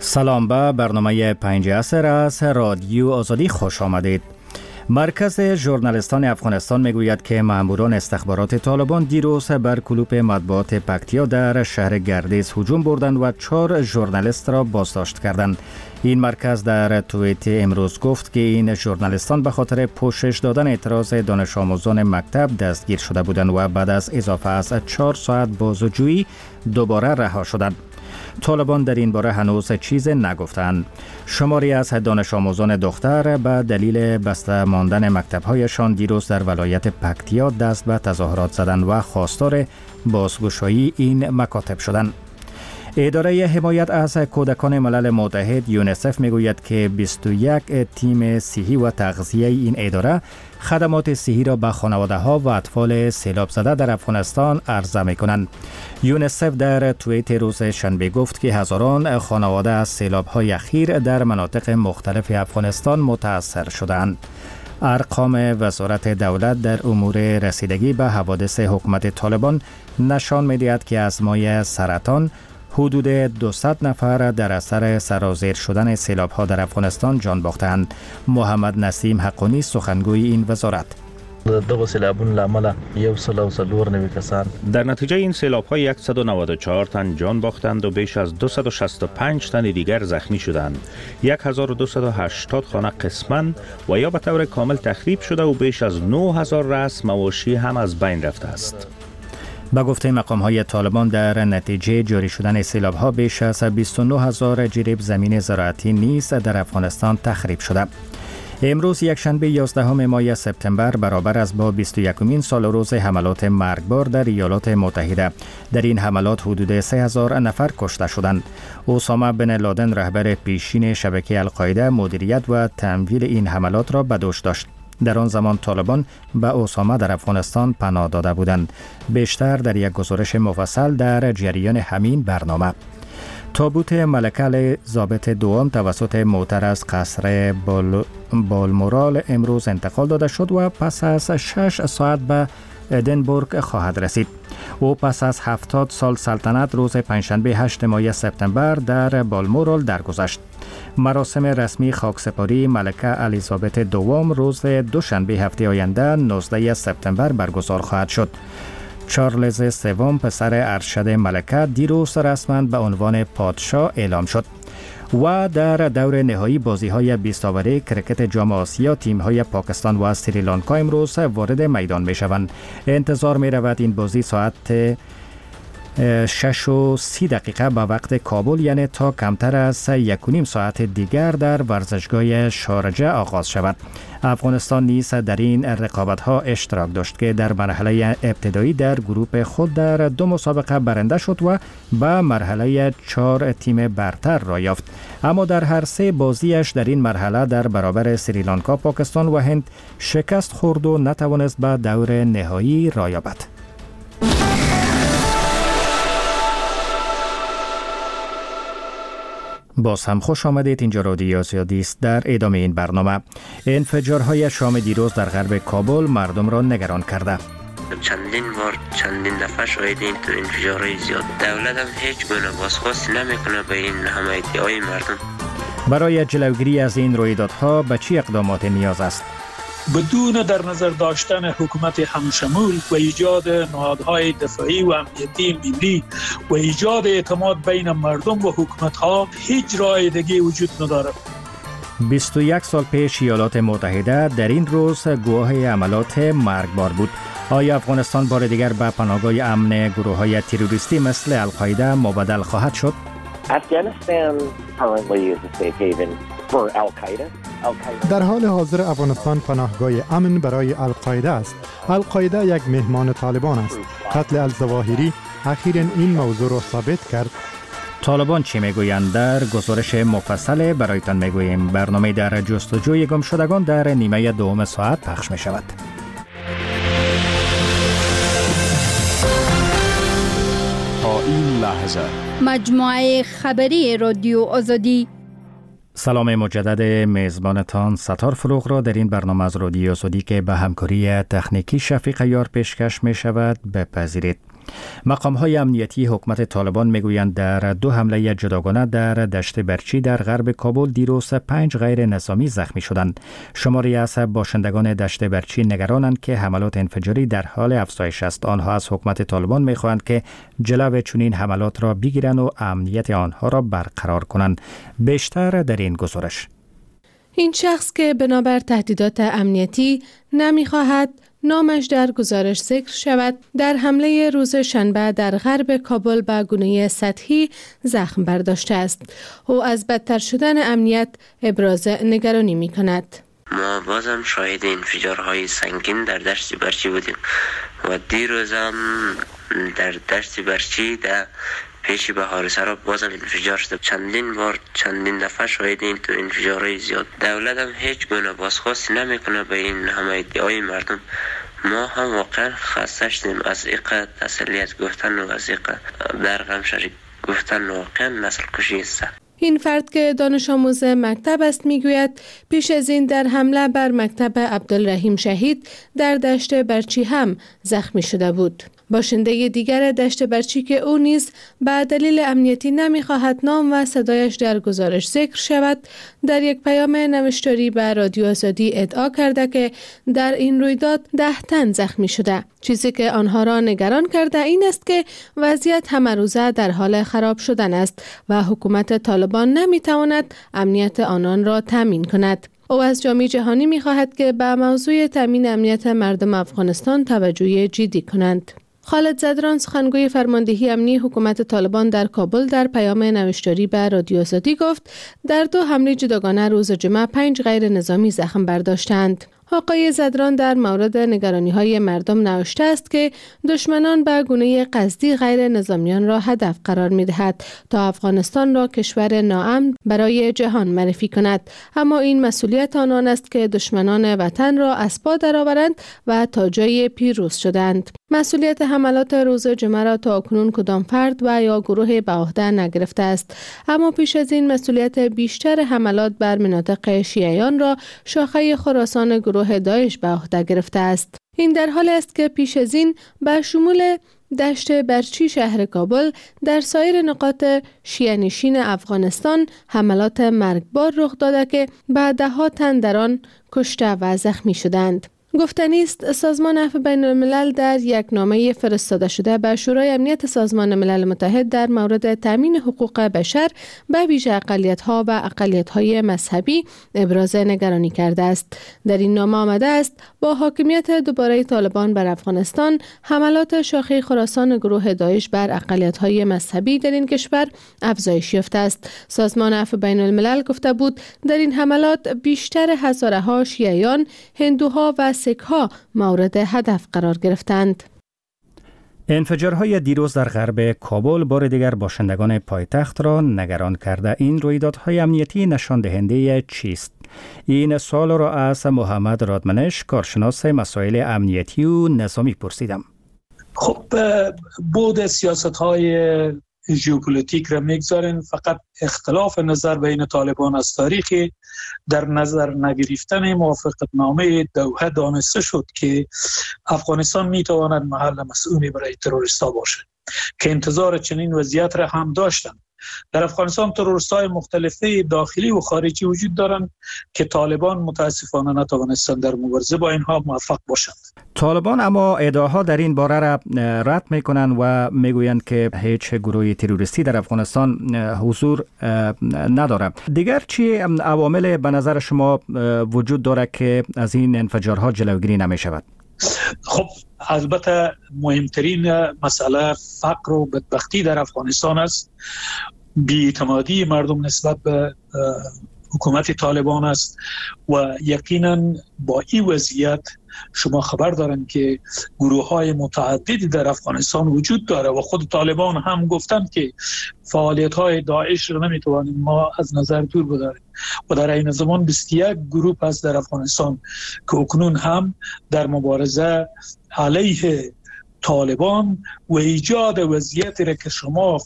سلام به برنامه 5 عصر از رادیو آزادی خوش آمدید. مرکز ژورنالیستان افغانستان میگوید که ماموران استخبارات طالبان دیروز بر کلوپ مطبوعات پکتیا در شهر گردیز هجوم بردند و 4 ژورنالیست را بازداشت کردند. این مرکز در توییت امروز گفت که این ژورنالیستان به خاطر پوشش دادن اعتراض دانش آموزان مکتب دستگیر شده بودند و بعد از اضافه از 4 ساعت بازجویی دوباره رها شدند. طالبان در این باره هنوز چیز نگفتند. شماری از دانش آموزان دختر به دلیل بسته ماندن مکتب‌هایشان دیروز در ولایت پکتیا دست به تظاهرات زدند و خواستار بازگشایی این مکاتب شدند. اداره حمایت از کودکان ملل متحد یونیسف میگوید که 21 تیم صحی و تغذیه این اداره خدمات صحی را به خانواده‌ها و اطفال سیلاب زده در افغانستان عرضه می‌کنند. یونیسف در توییت روز شنبه گفت که هزاران خانواده از سیلاب‌های اخیر در مناطق مختلف افغانستان متاثر شدند. ارقام وزارت دولت در امور رسیدگی به حوادث حکومت طالبان نشان می‌دهد که از مایع سرطان حدود 200 نفر در اثر سرازیر شدن سیلاب‌ها در افغانستان جان باختند. محمد نسیم حقانی سخنگوی این وزارت: دغه سیلابونو له امله 104 کسان در نتیجه این سیلاب‌ها 194 تن جان باختند و بیش از 265 تن دیگر زخمی شدند. 1280 خانه قسماً و یا به طور کامل تخریب شده و بیش از 9000 رأس مواشی هم از بین رفته است. با گفته مقام‌های طالبان در نتیجه جاری شدن سیلاب‌ها بیش از 29000 جریب زمین زراعتی نیز در افغانستان تخریب شده. امروز یکشنبه 11 ماه سپتامبر برابر است با 21مین سال روز حملات مرگبار در ایالات متحده. در این حملات حدود 3000 نفر کشته شدند. اسامه بن لادن رهبر پیشین شبکه القاعده مدیریت و تمویل این حملات را به دوش داشت. در آن زمان طالبان به اسامه در افغانستان پناه داده بودند. بیشتر در یک گزارش مفصل در جریان همین برنامه. تابوت ملکه ضابط دوم توسط موتر از قصر بالمورال امروز انتقال داده شد و پس از 6 ساعت به ادینبورگ خواهد رسید. او پس از 70 سال سلطنت روز پنجشنبه 8 ماه سپتامبر در بالمورال درگذشت. مراسم رسمی خاکسپاری ملکه الیزابت دوم روز دوشنبه هفته آینده 19 سپتامبر برگزار خواهد شد. چارلز سوم پسر ارشد ملکه دیروز رسما به عنوان پادشاه اعلام شد. و در دور نهایی بازی‌های 20 اوره کرکت جام آسیا تیم‌های پاکستان و سریلانکا امروز وارد میدان می‌شوند. انتظار می‌رود این بازی ساعت 6:30 به وقت کابل، یعنی تا کمتر از 1.5 ساعت دیگر در ورزشگاه شارجه آغاز شود. افغانستان نیز در این رقابت‌ها اشتراک داشت که در مرحله ابتدایی در گروه خود در 2 مسابقه برنده شد و به مرحله 4 تیم برتر را یافت. اما در هر 3 بازیش در این مرحله در برابر سریلانکا، پاکستان و هند شکست خورد و نتوانست به دور نهایی را یابد. باز هم خوش آمدید. اینجا رادیو آزادی است. در ادامه این برنامه، انفجارهای شام دیروز در غرب کابل مردم را نگران کرده. چندین دفعه شاهد این تو انفجارهای زیاد. دولت هم هیچ گونه بازخواست نمیکنه به این حمایتی‌های مردم. برای جلوگیری از این رویدادها به چه اقدامات نیاز است؟ بدون در نظر داشتن حکومت همشمول و ایجاد نهادهای دفاعی و امنیتی ملی و ایجاد اعتماد بین مردم و حکومت‌ها هیچ راه دیگه وجود ندارد. 21 سال پیش ایالات متحده در این روز گواه حملات مرگبار بود. آیا افغانستان بار دیگر به پناهگاه امن گروه‌های تروریستی مثل القاعده مبدل خواهد شد؟ Afghanistan currently is a safe haven for Al-Qaeda. در حال حاضر افغانستان پناهگاه امن برای القاعده است. القاعده یک مهمان طالبان است. قتل الظواهری اخیراً این موضوع را ثابت کرد. طالبان چی میگویند؟ در گزارش مفصل برایتان میگوییم. برنامه در جستجوی گم شدگان در نیمه دوم ساعت پخش می شود. تا این لحظه مجموعه خبری رادیو آزادی. سلام مجدد میزبانتان ستار فروغ را در این برنامه از رادیو آزادی که به همکاری تکنیکی شفیق یار پیشکش می شود بپذیرید. مقام‌های امنیتی حکومت طالبان میگویند در 2 حمله جداگانه در دشت برچی در غرب کابل دیروز 5 غیر نظامی زخمی شدند. شماری از باشندگان دشت برچی نگرانند که حملات انفجاری در حال افزایش است. آنها از حکومت طالبان میخواهند که جلو چنین حملات را بگیرند و امنیت آنها را برقرار کنند. بیشتر در این گزارش. این شخص که بنابر تهدیدات امنیتی نمیخواهد نامش در گزارش ذکر شود، در حمله روز شنبه در غرب کابل به گونه سطحی زخم برداشته است. او از بدتر شدن امنیت ابراز نگرانی می کند. ما بازم شاهد انفجارهای سنگین در دشت برچی بودیم و دیروز هم در دشت برچی در پیش بهار سرا بازم انفجار شد. چندین دفعه شاهد این تو انفجارهای زیاد. دولت هم هیچ گونه بازخواست نمیکنه به این همه ادعای مردم. ما هم واقعا خسته شدیم از اینقدر تسلیت گفتن و از اینقدر در غم شریک گفتن. واقعا نسل کشی است. این فرد که دانش آموز مکتب است میگوید پیش از این در حمله بر مکتب عبدالرحیم شهید در دشت برچی هم زخمی شده بود. باشنده دیگر دشت برچی که او نیز به دلیل امنیتی نمیخواهد نام و صدایش در گزارش ذکر شود، در یک پیام نوشتاری به رادیو آزادی ادعا کرده که در این رویداد 10 تن زخمی شده. چیزی که آنها را نگران کرده این است که وضعیت همه روزه در حال خراب شدن است و حکومت طالبان نمیتواند امنیت آنان را تامین کند. او از جامعه جهانی میخواهد که به موضوع تامین امنیت مردم افغانستان توجه جدی کنند. خالد زدران، سخنگوی فرماندهی امنی حکومت طالبان در کابل، در پیام نوشتاری به رادیو آزادی گفت در 2 حمله جداگانه روز جمعه 5 غیر نظامی زخم برداشتند. آقای زدران در مورد نگرانی‌های مردم نوشته است که دشمنان به گونه قصدی غیر نظامیان را هدف قرار می‌دهد تا افغانستان را کشور ناامن برای جهان معرفی کند، اما این مسئولیت آنان است که دشمنان وطن را از پا درآورند و تا جای پیروز شدند. مسئولیت حملات روز جمعه را تا اکنون کدام فرد و یا گروه به عهده نگرفته است، اما پیش از این مسئولیت بیشتر حملات بر مناطق شیعیان را شاخه خراسان گروه داعش به عهده گرفته است. این در حالی است که پیش از این به شمول دشت برچی شهر کابل در سایر نقاط شیعه نشین افغانستان حملات مرگبار رخ داده که به 10 تن در آن کشته و زخمی شدند. گفتنی است سازمان عفو بین الملل در یک نامه فرستاده شده به شورای امنیت سازمان ملل متحد در مورد تامین حقوق بشر به ویژه اقلیت‌ها و اقلیت‌های مذهبی ابراز نگرانی کرده است. در این نامه آمده است با حاکمیت دوباره طالبان بر افغانستان، حملات شاخه خراسان گروه داعش بر اقلیت‌های مذهبی در این کشور افزایش یافته است. سازمان عفو بین الملل گفته بود در این حملات بیشتر هزارها شیعیان، هندوها و سیک‌ها مورد هدف قرار گرفتند. انفجارهای دیروز در غرب کابل بار دیگر باشندگان پایتخت را نگران کرده. این رویدادهای امنیتی نشان دهنده چیست؟ این سوال را از محمد رادمنش، کارشناس مسائل امنیتی و نظامی پرسیدم. خب بود سیاست‌های ژئوپلیتیک را میگذارین، فقط اختلاف نظر بین طالبان از تاریخی در نظر نگرفتن موافقتنامه دوحه دانسته شد که افغانستان میتواند محل مسئولی برای تروریست‌ها باشد که انتظار چنین وضعیت را هم داشتند. در افغانستان تروریست‌های مختلفه داخلی و خارجی وجود دارند که طالبان متاسفانه نتوانستند در مبارزه با اینها موفق باشند. طالبان اما ادعاها در این باره را رد میکنند و میگویند که هیچ گروه تروریستی در افغانستان حضور نداره. دیگر چی عوامل به نظر شما وجود داره که از این انفجارها جلوگیری نمی شود؟ خب البته مهمترین مسئله فقر و بدبختی در افغانستان است. بی‌اعتمادی مردم نسبت به حکومت طالبان است و یقینا با این وضعیت شما خبر دارن که گروه‌های متعددی در افغانستان وجود داره و خود طالبان هم گفتند که فعالیت‌های داعش را نمیتوانیم ما از نظر دور بداریم و در این زمان 21 گروه است در افغانستان که اکنون هم در مبارزه علیه طالبان و ایجاد وضعیتی را که شما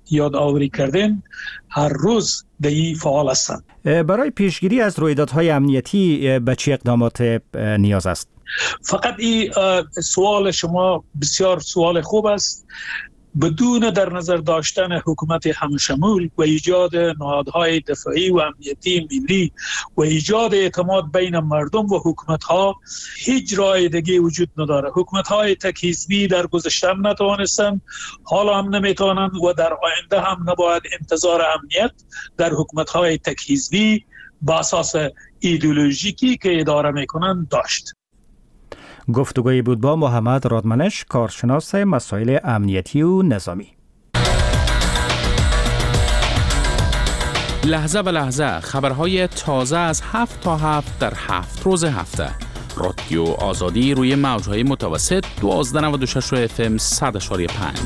یادآوری کردین هر روز در این فعال هستند. برای پیشگیری از رویدادهای امنیتی به چه اقدامات نیاز است؟ فقط این سوال شما بسیار سوال خوب است. بدون در نظر داشتن حکومت همشمول و ایجاد نهادهای دفاعی و امنیتی ملی و ایجاد اعتماد بین مردم و حکومت‌ها هیچ راه دیگه وجود نداره. حکومت‌های تک حزبی در گذشته هم نتوانستند، حالا هم نمیتوانند و در آینده هم نباید انتظار امنیت در حکومت‌های تک حزبی با اساس ایدئولوژیکی که اداره میکنند داشت. گفتگوی بود با محمد رادمنش، کارشناس مسائل امنیتی و نظامی. لحظه به لحظه خبرهای تازه از 7 تا 7 در 7 روز هفته. رادیو آزادی روی موجهای متوسط 1296 FM 100.5.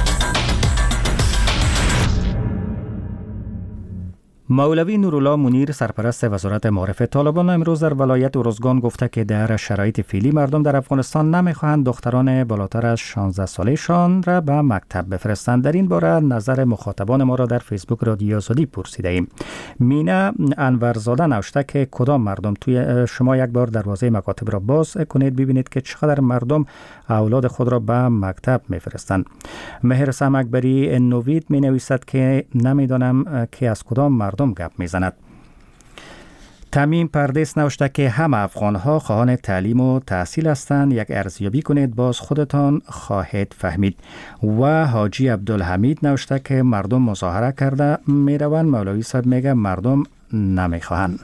مولوی نورالله منیر، سرپرست وزارت معارف طالبان، امروز در ولایت ارزگان گفته که در شرایط فعلی مردم در افغانستان نمیخواهند دختران بالاتر از 16 سالشان را به مکتب بفرستند. در این باره نظر مخاطبان ما را در فیسبوک رادیو آزادی پرسیده ایم. مینا انورزاده نوشته که کدام مردم؟ توی شما یک بار دروازه مکاتب را باز کنید ببینید که چقدر مردم اولاد خود را به مکتب میفرستند. مهر سام اکبری نوید می نویسد که نمیدانم که از کدام مردم گپ میزند. تمیم پردیس نوشته که همه افغانها خواهان تعلیم و تحصیل هستند، یک ارزیابی کنید باز خودتان خواهید فهمید. و حاجی عبدالحمید نوشته که مردم مظاهره کرده میروند، مولوی صاحب میگه مردم نمیخواهند.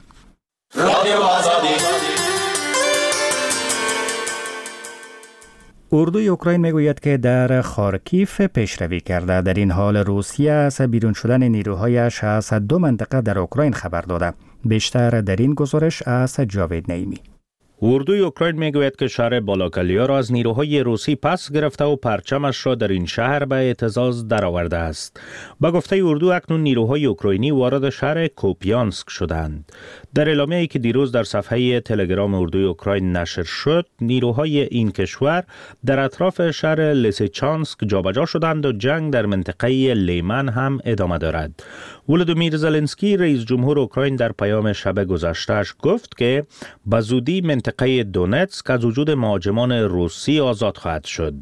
اردوی اوکراین میگوید که در خارکیف پیشروی کرده. در این حال روسیه از بیرون شدن نیروهایش از 2 منطقه در اوکراین خبر داده. بیشتر در این گزارش از جاوید نعیمی. اردوی اوکراین میگوید که شهر بالاکلیا را از نیروهای روسی پس گرفته و پرچمش را در این شهر به اعتزاز درآورده است. با گفته اردو اکنون نیروهای اوکراینی وارد شهر کوپیانسک شدند. در اعلامیه‌ای که دیروز در صفحه تلگرام اردوی اوکراین نشر شد، نیروهای این کشور در اطراف شهر لیسیچانسک جابجا شدند و جنگ در منطقه لیمن هم ادامه دارد. ولودیمیر زلنسکی رئیس جمهور اوکراین در پیام شب گذشته‌اش گفت که به زودی منطقه دونتسک از وجود مهاجمان روسی آزاد خواهد شد.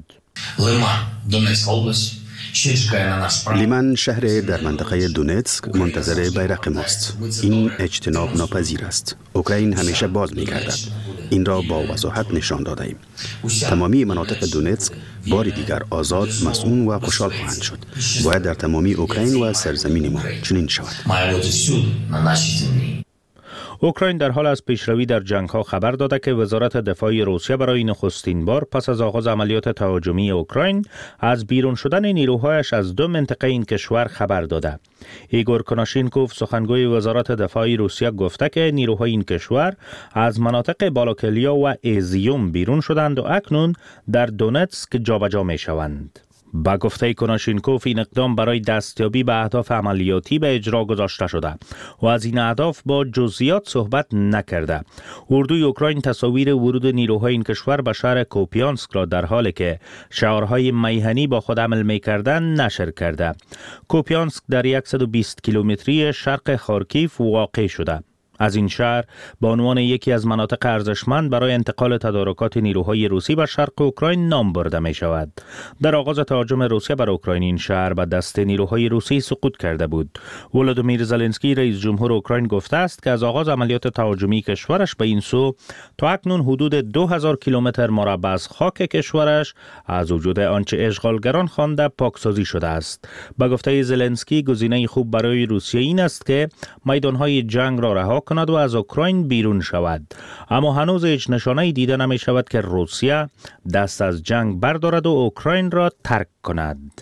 لیمن شهر در منطقه دونتسک منتظر بیرق ماست. این اجتناب ناپذیر است. اوکراین همیشه باز می‌گردد. این را با وضاحت نشان داده ایم. تمامی مناطق دونتسک بار دیگر آزاد، مسئول و خوشحال خواهند شد. باید در تمامی اوکراین و سرزمین ما چنین شود. اوکراین در حال از پیشروی در جنگ‌ها خبر داده که وزارت دفاع روسیه برای نخستین بار پس از آغاز عملیات تهاجمی اوکراین از بیرون شدن نیروهایش از 2 منطقه این کشور خبر داده. ایگور کناشینکوف، سخنگوی وزارت دفاع روسیه، گفته که نیروهای این کشور از مناطق بالاکلیا و ایزیوم بیرون شدند و اکنون در دونتسک جابجا می‌شوند. با گفته کناشینکوف این اقدام برای دستیابی به اهداف عملیاتی به اجرا گذاشته شده و از این اهداف با جزئیات صحبت نکرده. اردوی اوکراین تصاویر ورود نیروهای این کشور به شهر کوپیانسک را در حالی که شعارهای میهنی با خود عمل می‌کردند نشر کرده. کوپیانسک در 120 کیلومتری شرق خارکیف واقع شده. از این شهر به عنوان یکی از مناطق ارزشمند برای انتقال تدارکات نیروهای روسی به شرق اوکراین نام برده می شود. در آغاز تهاجم روسیه بر اوکراین این شهر به دست نیروهای روسی سقوط کرده بود. ولودیمیر زلنسکی رئیس جمهور اوکراین گفته است که از آغاز عملیات تهاجمی کشورش به این سو تا اکنون حدود 2000 کیلومتر مربع از خاک کشورش از وجود آنچه اشغالگران خوانده پاکسازی شده است. به گفته زلنسکی گزینه خوب برای روسیه این است که میدانهای جنگ را رها کند و از اوکراین بیرون شود، اما هنوز هیچ نشانه‌ای دیده نمی شود که روسیه دست از جنگ بردارد و اوکراین را ترک کند.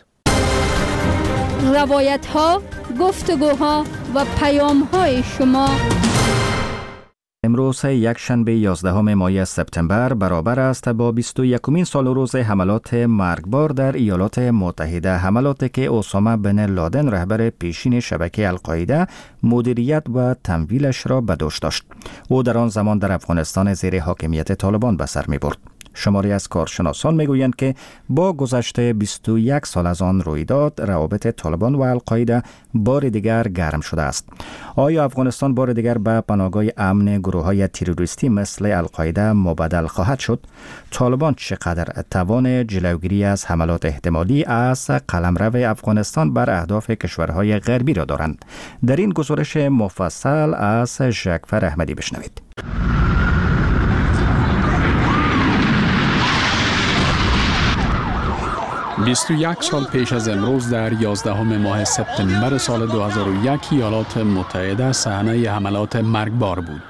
روایت‌ها، گفتگوها و پیام‌های شما. امروز یک شنبه 11 ماه سپتامبر برابر است با 21مین سال روز حملات مرگبار در ایالات متحده، حملاتی که اسامه بن لادن رهبر پیشین شبکه القاعده مدیریت و تمویلش را به دوش داشت. او در آن زمان در افغانستان زیر حاکمیت طالبان به سر می برد. شماری از کارشناسان میگویند که با گذشته 21 سال از آن رویداد روابط طالبان و القاعده بار دیگر گرم شده است. آیا افغانستان بار دیگر به پناهگاه امن گروه‌های تروریستی مثل القاعده مبدل خواهد شد؟ طالبان چقدر توان جلوگیری از حملات احتمالی از قلمرو افغانستان بر اهداف کشورهای غربی را دارند؟ در این گزارش مفصل از ژکفر احمدی بشنوید. 21 سال پیش از امروز در 11 ماه سپتامبر سال 2001 ایالات متحده صحنه حملات مرگبار بود.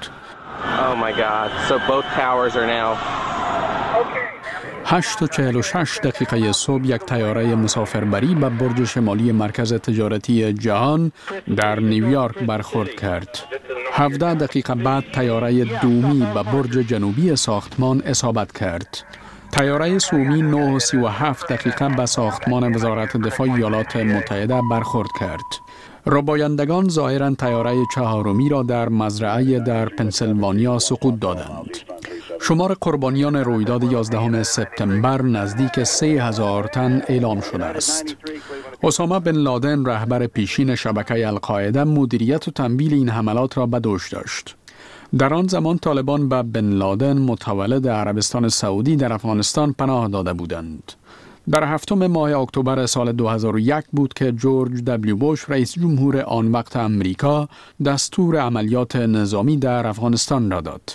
8:46 دقیقه صبح یک طیاره مسافربری به برج شمالی مرکز تجارتی جهان در نیویورک برخورد کرد. 17 دقیقه بعد طیاره دومی به برج جنوبی ساختمان اصابت کرد. طیاره سومی 9:37 دقیقه به ساختمان وزارت دفاع ایالات متحده برخورد کرد. ربایندگان ظاهراً طیاره چهارمی را در مزرعه در پنسیلوانیا سقوط دادند. شمار قربانیان رویداد 11 سپتامبر نزدیک 3000 تن اعلام شده است. اسامه بن لادن رهبر پیشین شبکه القاعده مدیریت و تمویل این حملات را به دوش داشت. در آن زمان طالبان به بن لادن متولد عربستان سعودی در افغانستان پناه داده بودند. در 7 ماه اکتبر سال 2001 بود که جورج دبلیو بوش رئیس جمهور آن وقت امریکا دستور عملیات نظامی در افغانستان را داد.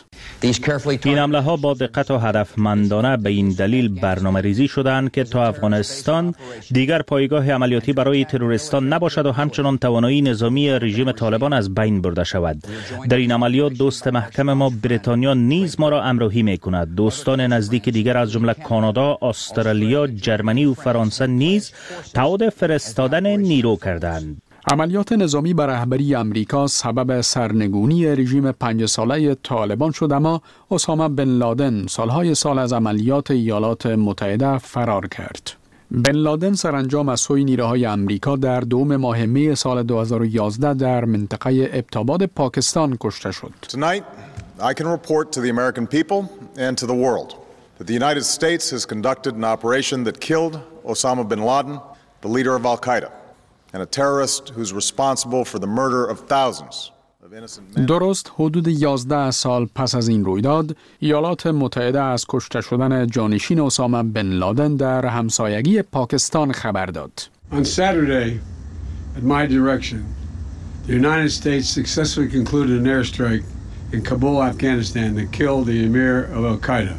این حمله ها با دقت و هدفمندانه به این دلیل برنامه ریزی شدند که تا افغانستان دیگر پایگاه عملیاتی برای تروریستان نباشد و همچنان توانایی نظامی رژیم طالبان از بین برده شود. در این عملیات دوست محکم ما بریتانیا نیز ما را همراهی می‌کند. دوستان نزدیک دیگر از جمله کانادا، استرالیا، جرمنی و فرانسه نیز تعهد فرستادن نیرو کردند. عملیات نظامی بر رهبری امریکا سبب سرنگونی رژیم 5 ساله طالبان شد، اما اسامه بن لادن سالهای سال از عملیات ایالات متحده فرار کرد. بن لادن سرانجام از سوی نیروهای امریکا در 2 ماه می سال 2011 در منطقه ابتاباد پاکستان کشته شد. Tonight, I can report to the American people and to the world that the United States has conducted an operation that killed Osama bin Laden, the leader of Al-Qaeda, and a terrorist who's responsible for the murder of thousands of innocent men. درست حدود 11 سال پس از این رویداد، ایالات متحده از کشته شدن جانشین اسامه بن لادن در همسایگی پاکستان خبر داد. On Saturday, at my direction, the United States successfully concluded an airstrike in Kabul, Afghanistan that killed the emir of Al-Qaeda,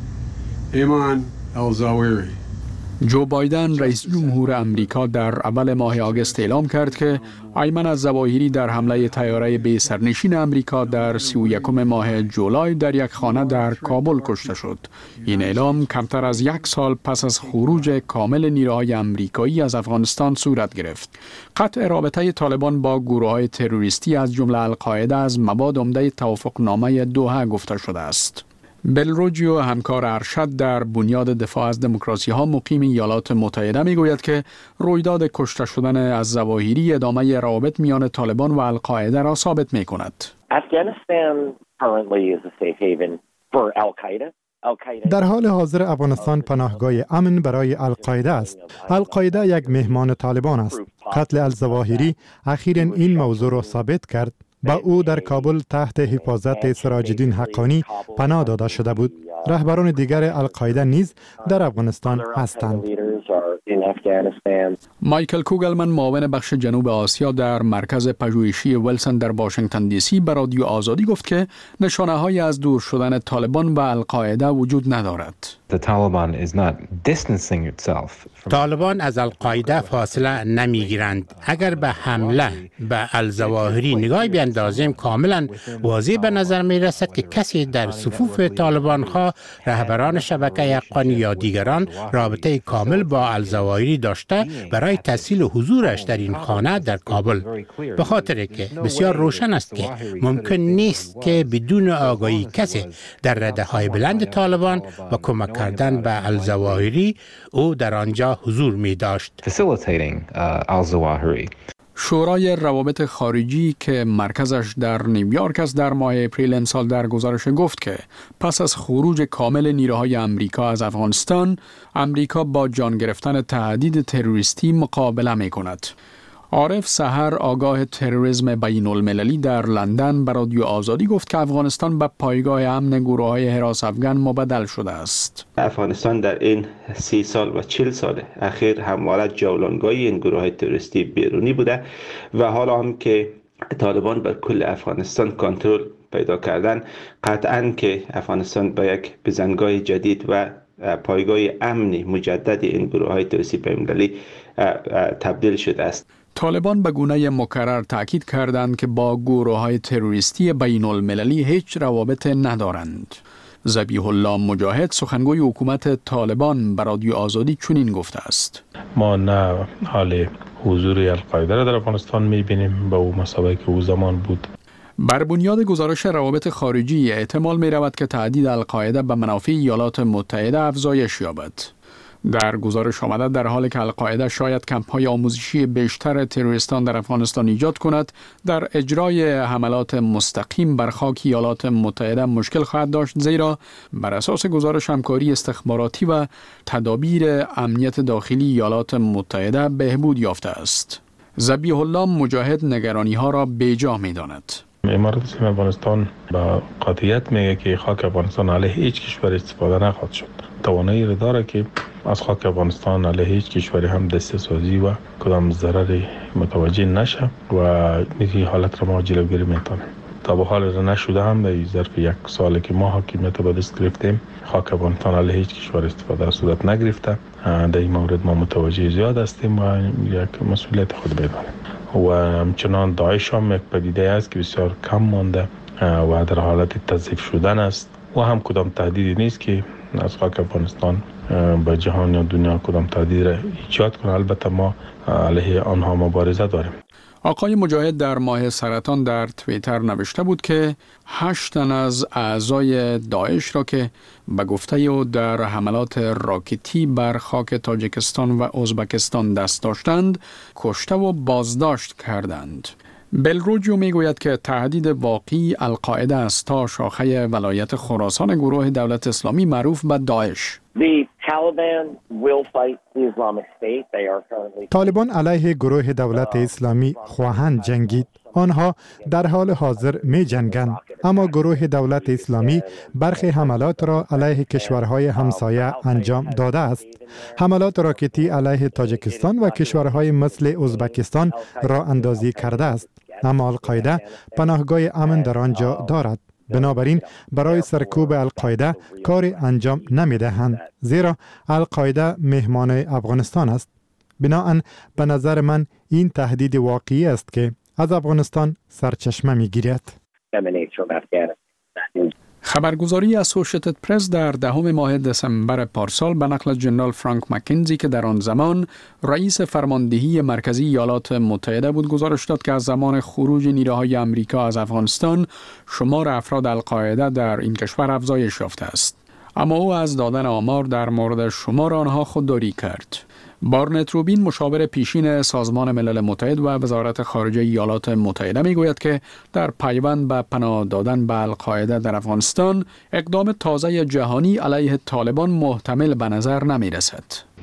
Ayman al-Zawahiri. جو بایدن رئیس جمهور امریکا در اول ماه آگوست اعلام کرد که ایمن الظواهری در حمله طیاره بی سرنشین امریکا در 31 ماه جولای در یک خانه در کابل کشته شد. این اعلام کمتر از 1 سال پس از خروج کامل نیروهای امریکایی از افغانستان صورت گرفت. قطع رابطه طالبان با گروه‌های تروریستی از جمله القاعده از مباد عمده توافقنامه دوحه گفته شده است. بلروجیو همکار ارشد در بنیاد دفاع از دموکراسی ها مقیم ایالات متحده میگوید که رویداد کشته شدن الظواهری ادامه روابط میان طالبان و القاعده را ثابت می کند. در حال حاضر افغانستان پناهگاه امن برای القاعده است. القاعده یک مهمان طالبان است. قتل الظواهری اخیراً این موضوع را ثابت کرد. با او در کابل تحت حفاظت سراج الدین حقانی پناه داده شده بود. رهبران دیگر القاعده نیز در افغانستان هستند. مایکل کوگلمن معاون بخش جنوب آسیا در مرکز پژوهشی ویلسون در واشنگتن دی سی به رادیو آزادی گفت که نشانه‌هایی از دور شدن طالبان و القاعده وجود ندارد. طالبان از القاعده فاصله نمیگیرند. اگر به حمله به الظواهری نگاهی بیندازیم کاملا واضح به نظر می رسد که کسی در صفوف طالبان ها رهبران شبکه حقانی یا دیگران رابطه کامل با الظواهری داشته برای تسهیل حضورش در این خانه در کابل. به خاطر که بسیار روشن است که ممکن نیست که بدون آگاهی کسی در رده های بلند طالبان و کمک کردن به الظواهری او در آنجا حضور می داشت. شورای روابط خارجی که مرکزش در نیویورک است در ماه اپریل امسال در گزارش گفت که پس از خروج کامل نیروهای آمریکا از افغانستان، آمریکا با جان گرفتن تهدید تروریستی مقابله می کند. عارف سحر آگاه تروریسم بین المللی در لندن به رادیو آزادی گفت که افغانستان به پایگاه امن گروه‌های حراس افغان مبدل شده است. افغانستان در این 30 سال و 40 سال اخیر همواره جولانگاهی این گروه‌های تروریستی بیرونی بوده و حالا هم که طالبان بر کل افغانستان کنترل پیدا کردن، قطعاً که افغانستان به یک بزنگاه جدید و پایگاه امنی مجدد این گروه‌های تروریستی بین‌المللی تبدیل شده است. طالبان به گونه مکرر تاکید کردند که با گروه‌های تروریستی بین المللی هیچ روابط ندارند. ذبیح الله مجاهد سخنگوی حکومت طالبان به رادیو آزادی چنین گفته است: ما نه حال حضور القاعده را در افغانستان می‌بینیم به اون مسابقه که او زمان بود. بر بنیاد گزارش روابط خارجی احتمال می‌رود که تهدید القاعده به منافع ایالات متحده افزایش یابد. در گزارش آمده در حالی که القاعده شاید کمپ‌های آموزشی بیشتر تروریستان در افغانستان ایجاد کند، در اجرای حملات مستقیم بر خاک ایالات متحده مشکل خواهد داشت، زیرا بر اساس گزارش همکاری استخباراتی و تدابیر امنیت داخلی ایالات متحده بهبود یافته است. ذبیح الله مجاهد نگرانی‌ها را بیجا می‌داند. امارات اسلامی افغانستان با قاطعیت میگه که خاک افغانستان علیه هیچ کشور استفاده نخواهد شد. توانایی را داره که از خاک افغانستان علیه هیچ کشوری هم دسته سازی و کدام ضرری متوجه نشه و این حالت را ما جلوگیری میتونیم. تا به حال را نشده هم در ظرف یک سالی که ما حاکمیت به دست گرفتیم، خاک افغانستان علیه هیچ کشور استفاده صورت نگرفته. در این مورد ما متوجه زیاد هستیم و یک مسئولیت خود بدانیم. و همچنان داعش هم یک پدیده است که بسیار کم مانده و در حالت تضعیف شدن است و هم کدام تهدیدی نیست که از خاک افغانستان به جهان یا دنیا کدام تهدید را ایجاد کنه. البته ما علیه آنها مبارزه داریم. آقای مجاهد در ماه سرطان در توییتر نوشته بود که 8 تن از اعضای داعش را که به گفته او در حملات راکتی بر خاک تاجیکستان و ازبکستان دست داشتند، کشته و بازداشت کردند. بلروجیو میگوید که تهدید واقعی القاعده است تا شاخه ولایت خراسان گروه دولت اسلامی معروف به داعش. طالبان علیه گروه دولت اسلامی خواهند جنگید. آنها در حال حاضر می جنگند، اما گروه دولت اسلامی برخی حملات را علیه کشورهای همسایه انجام داده است. حملات راکتی علیه تاجیکستان و کشورهای مثل ازبکستان را اندازی کرده است، اما القاعده پناهگاه امن در آنجا دارد. بنابراین برای سرکوب القاعده کار انجام نمی دهند، زیرا القاعده مهمان افغانستان است. بناهن به نظر من این تهدید واقعی است که از افغانستان سرچشمه می گیرد. خبرگزاری اسوشیتد پرس در 10 ماه دسامبر پارسال به نقل جنرال فرانک مکنزی که در آن زمان رئیس فرماندهی مرکزی ایالات متحده بود گزارش داد که از زمان خروج نیروهای آمریکا از افغانستان شمار افراد القاعده در این کشور افزایش یافته است. اما او از دادن آمار در مورد شمار آنها خودداری کرد. بارنت روبین مشاور پیشین سازمان ملل متحد و وزارت خارجه ایالات متحده میگوید که در پیوند به پناه دادن به القاعده در افغانستان اقدام تازه جهانی علیه طالبان محتمل به نظر نمی رسد.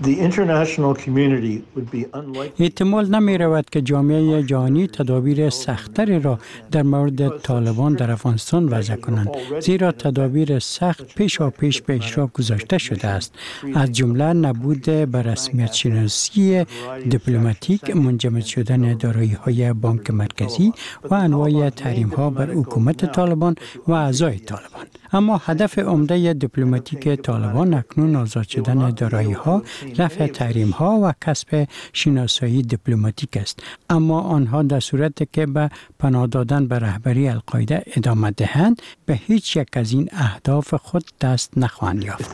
احتمال نمی رود که جامعه جهانی تدابیر سخت‌تری را در مورد طالبان در افغانستان وضع کنند، زیرا تدابیر سخت پیش به اجرا گذاشته شده است، از جمله نبود به رسمیت شناسی دیپلماتیک، منجمد شدن دارایی‌های بانک مرکزی و انواع تحریم‌ها بر حکومت طالبان و اعضای طالبان. اما هدف عمده دیپلماتیک طالبان اکنون آزاد شدن دارایی‌ها، رفع تحریم‌ها و کسب شناسایی دیپلماتیک است، اما آنها در صورتی که به پناه دادن به رهبری القاعده ادامه دهند به هیچ یک از این اهداف خود دست نخواهند یافت.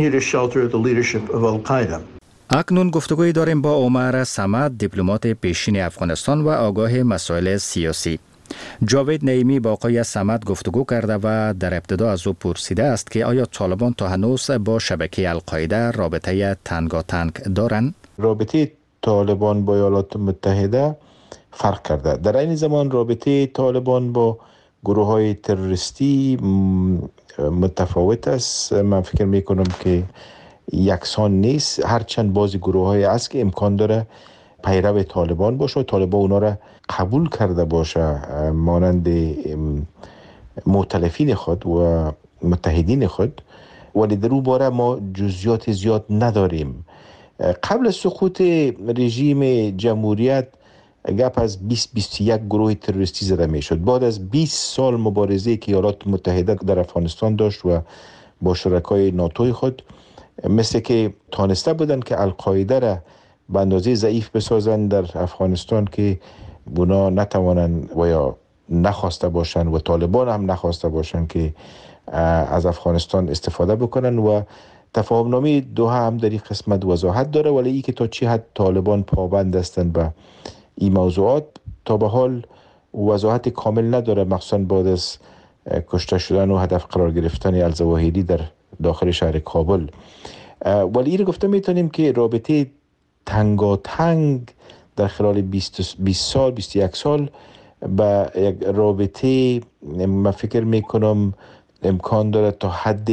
اکنون گفتگوی داریم با عمر صمد، دیپلمات پیشین افغانستان و آگاه مسائل سیاسی. جاوید نعیمی با آقای صمد گفتگو کرده و در ابتدا از او پرسیده است که آیا طالبان تا هنوز با شبکه القاعده رابطه تنگاتنگ دارند؟ رابطه طالبان با ایالات متحده فرق کرده. در این زمان رابطه طالبان با گروه های تروریستی متفاوت است. من فکر میکنم که یکسان نیست، هرچند بعضی گروه های است که امکان داره پیرو طالبان باشه و طالبان اونا را قبول کرده باشه مانند مؤتلفین خود و متحدین خود، ولی در اون باره ما جزئیات زیاد نداریم. قبل از سقوط رژیم جمهوریت گپ از 20-21 گروه تروریستی زده می شد. بعد از 20 سال مبارزه که ایالات متحده در افغانستان داشت و با شرکای ناتوی خود، مثل که تانسته بودن که القاعده را به اندازه ضعیف بسازن در افغانستان که اونا نتوانن و یا نخواسته باشن و طالبان هم نخواسته باشن که از افغانستان استفاده بکنن و تفاهم نامه دوحه هم در این قسمت وضاحت داره، ولی ای که تا چی حد طالبان پابند هستند به این موضوعات تا به حال وضاحت کامل نداره، مخصوصا بعد از کشته شدن و هدف قرار گرفتن الظواهری در داخل شهر کابل. ولی این گفته میتونیم که رابطه تنگاتنگ در خلال 20 سال 21 سال به یک رابطه من فکر میکنم امکان داره تا حد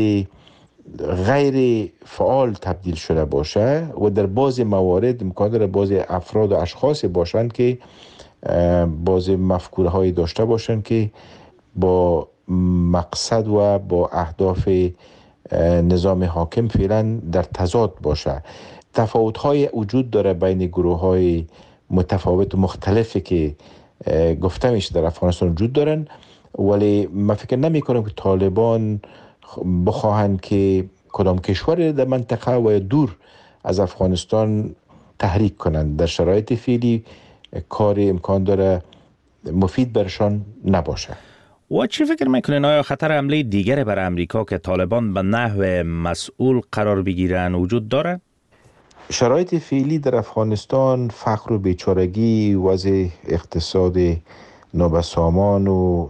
غیر فعال تبدیل شده باشه و در بعضی موارد امکان داره بعضی افراد و اشخاص باشند که بعضی مفکوره های داشته باشند که با مقصد و با اهداف نظام حاکم فعلا در تضاد باشه. تفاوت های وجود داره بین گروه های متفاوت و مختلفی که گفته میشه در افغانستان وجود دارن، ولی من فکر نمی کنم که طالبان بخواهند که کدام کشور در منطقه و دور از افغانستان تحریک کنند. در شرایط فعلی کار امکان داره مفید برشان نباشه. و چی فکر میکنین آیا خطر حمله دیگر بر امریکا که طالبان به نحو مسئول قرار بگیرن وجود داره؟ شرایط فعلی در افغانستان، فقر و بیچارگی، وضع اقتصاد نابسامان و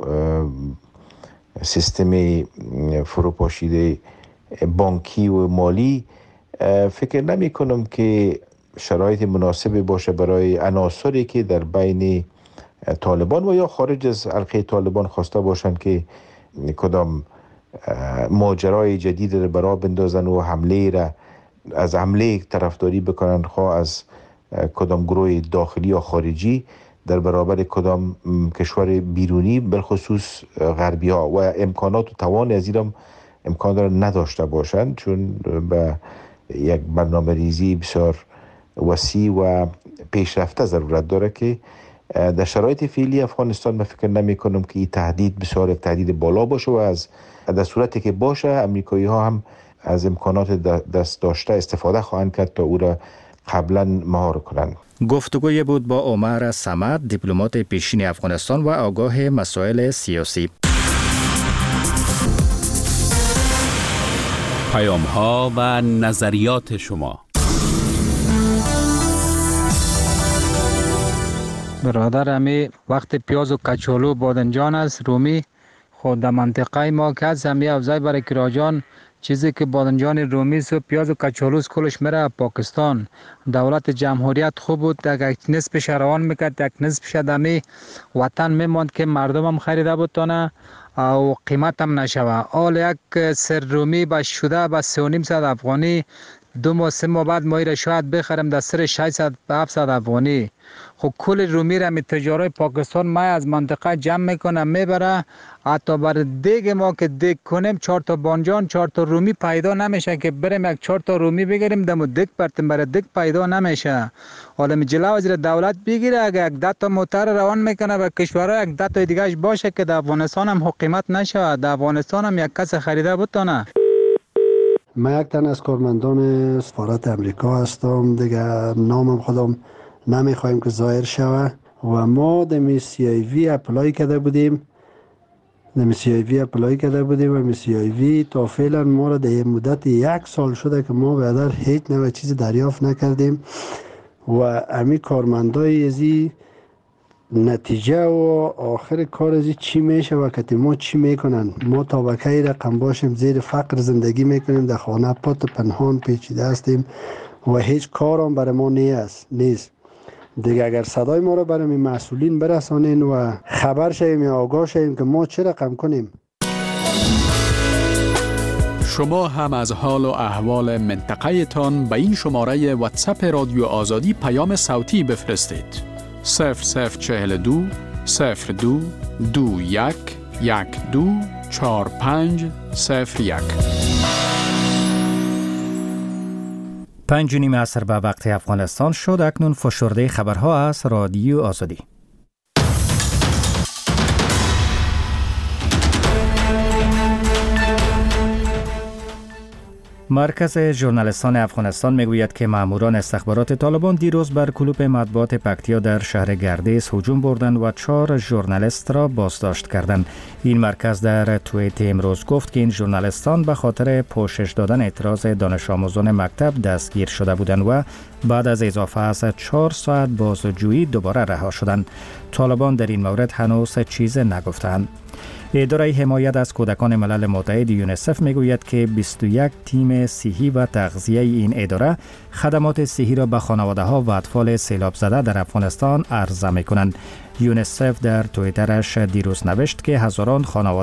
سیستم فروپاشیده بانکی و مالی، فکر نمی کنم که شرایط مناسب باشه برای عناصری که در بین طالبان و یا خارج از حلقه طالبان خواسته باشند که کدام ماجرای جدید را برا بندازن و حمله را از حمله طرفداری بکنن، خواه از کدام گروه داخلی یا خارجی در برابر کدام کشور بیرونی، بالخصوص غربی ها، و امکانات و توان از این امکان داره نداشته باشند، چون به یک برنامه ریزی بسیار وسیع و پیشرفته ضرورت داره که در شرایط فعلی افغانستان من فکر نمی کنم که این تهدید بسیار یک تهدید بالا باشه و از در صورتی که باشه امریکایی ها هم از امکانات دست داشته استفاده خواهند کرد تا او را قبلا مهار کنند. گفتگوی بود با عمر صمد، دیپلمات پیشین افغانستان و آگاه مسائل سیاسی. پیام‌ها و نظریات شما. برادر امی وقت پیاز و کچالو بادنجان است رومی خود در منطقه ما که از همی افزای برای کراجان چیزی که بادنجان رومی و پیاز و کچالوس کلش میره پاکستان. دولت جمهوریت خوب بود، یک نصفش روان میکرد، یک نصفش دمی وطن میماند که مردم هم خریده بودتانه و قیمت هم نشوه. آل یک سر رومی با شده با 3.5 افغانی 2 ماه 3 ماه بعد ما را شاید بخرم در سر 600 700 افغانی. خب کل رومی را می تجارای پاکستان ما از منطقه جمع میکنه میبره، حتی بر دیگ ما که دیگ کنیم 4 تا بانجان 4 تا رومی پیدا نمیشه که بریم یک 4 تا رومی بگیریم دمو دیگ برتیم، برای دیگ پیدا نمیشه. حالا می جلو از دولت بگیره اگه یک 10 تا موتر روان میکنه به کشورها یک 10 تا دیگهش باشه که در افغانستان هم حکومت نشه، در افغانستان هم یک کس خریده بتونه. من یک تن از کارمندان سفارت امریکا هستم دیگه، نامم خودم نمیخوایم که ظاهر شوه و ما دمی CIV اپلای کرده بودیم و CIV تا فعلا ما را در مدت 1 سال شده که ما بعد هیچ نوع چیزی دریافت نکردیم و امی کارمندای ازی نتیجه و آخر کار ازی چی میشه و که ما چی میکنن. ما طبقه رقم باشیم زیر فقر زندگی میکنیم، در خانه پات پنهان پیچیده هستیم و هیچ کارم برای ما نیست. دیگه اگر صدای ما رو برای مسئولین برسانین و خبر شویم یا آگاه شویم که ما چه رقم کنیم. شما هم از حال و احوال منطقه تان به این شماره واتساپ رادیو آزادی پیام صوتی بفرستید. 0042 02 21 12 4501. 5:30 عصر به وقت افغانستان شد. اکنون فشرده خبرها از رادیو آزادی. مرکز ژورنالیستان افغانستان میگوید که ماموران استخبارات طالبان دیروز بر کلوپ مطبوعات پکتیا در شهر گردیز هجوم بردند و 4 ژورنالیست را بازداشت کردند. این مرکز در توییت امروز گفت که این ژورنالیستان به خاطر پوشش دادن اعتراض دانش آموزان مکتب دستگیر شده بودند و بعد از اضافه از 4 ساعت بازجویی دوباره رها شدند. طالبان در این مورد هنوز چیز نگفتند. اداره حمایت از کودکان ملل متحد یونیسف میگوید که 21 تیم صحی و تغذیه این اداره خدمات صحی را به خانواده‌ها و اطفال سیلاب زده در افغانستان عرضه می‌کنند. یونیسف در توییترش دیروز نوشت که هزاران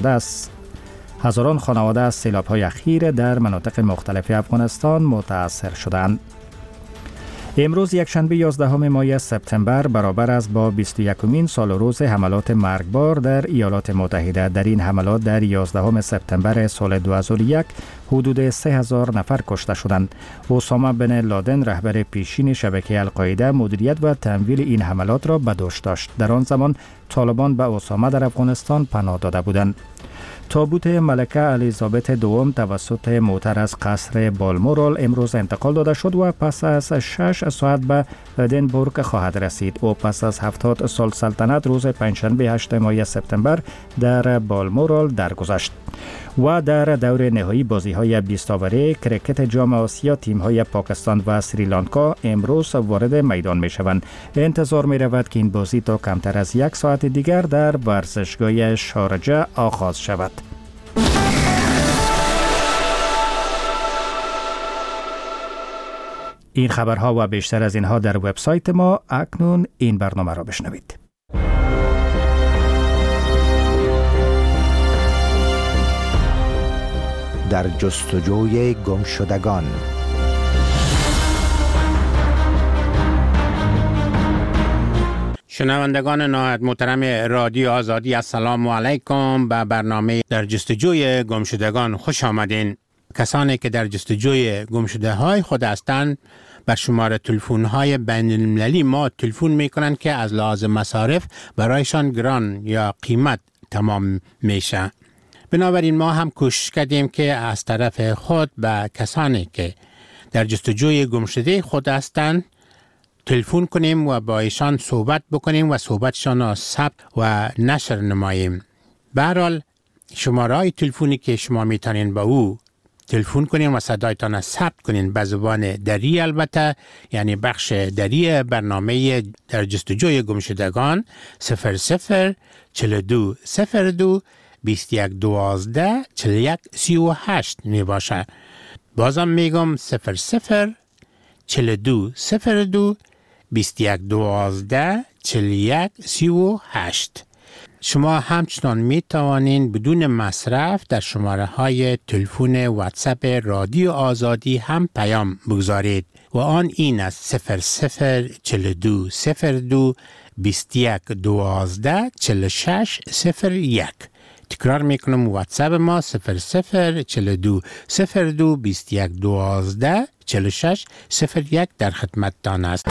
خانواده از سیلاب‌های اخیر در مناطق مختلف افغانستان متاثر شدند. امروز یکشنبه 11 ماه سپتامبر برابر است با 21مین سال و روز حملات مرگبار در ایالات متحده. در این حملات در 11 سپتامبر سال 2001 حدود 3000 نفر کشته شدند. اسامه بن لادن رهبر پیشین شبکه القاعده مدیریت و تمویل این حملات را به دوش داشت. در آن زمان طالبان به اسامه در افغانستان پناه داده بودند. تابوت ملکه الیزابت دوم توسط موتر از قصر بالمورال امروز انتقال داده شد و پس از 6 ساعت به ادینبورگ خواهد رسید. او پس از 70 سال سلطنت روز پنجشنبه 8 ماه سپتامبر در بالمورال درگذشت. و در دور نهایی بازی‌های 20 اوره کرکت جام آسیا تیم‌های پاکستان و سریلانکا امروز وارد میدان می‌شوند. انتظار می‌رود که این بازی تا کمتر از 1 ساعت دیگر در ورزشگاه شارجه آغاز شود. این خبرها و بیشتر از اینها در وبسایت ما. اکنون این برنامه را بشنوید. در جستجوی گمشدگان. شنوندگان نهایت محترم رادیو آزادی، السلام علیکم. به برنامه در جستجوی گمشدگان خوش آمدین. کسانی که در جستجوی گمشده های خود هستند بر شماره تلفن های بین المللی ما تلفن می کنند که از لحاظ مصارف برایشان گران یا قیمت تمام میشه. بنابراین ما هم کوشش کردیم که از طرف خود به کسانی که در جستجوی گمشده خود هستند تلفن کنیم و با ایشان صحبت بکنیم و صحبتشان را ثبت و نشر نماییم. به هر حال شماره های تلفنی که شما میتونین با او تلفن کنین و صدایتان را ثبت کنین به زبان دری، البته یعنی بخش دری برنامه در جستجوی گمشدگان 00 42 02 21 12 41 38 می باشه. بازم میگم 00 42 02 21 12 41 38. شما همچنان می توانین بدون مصرف در شماره های تلفن واتساپ رادیو آزادی هم پیام بگذارید و آن این است 00 42 02 21 12 46 01. تکرار میکنم واتساپ ما 00 42 02 21 12 46 01 در خدمتتان است.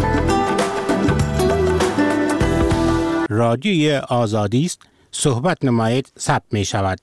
رادیوی آزادی است، صحبت نمایید، ثبت می شود.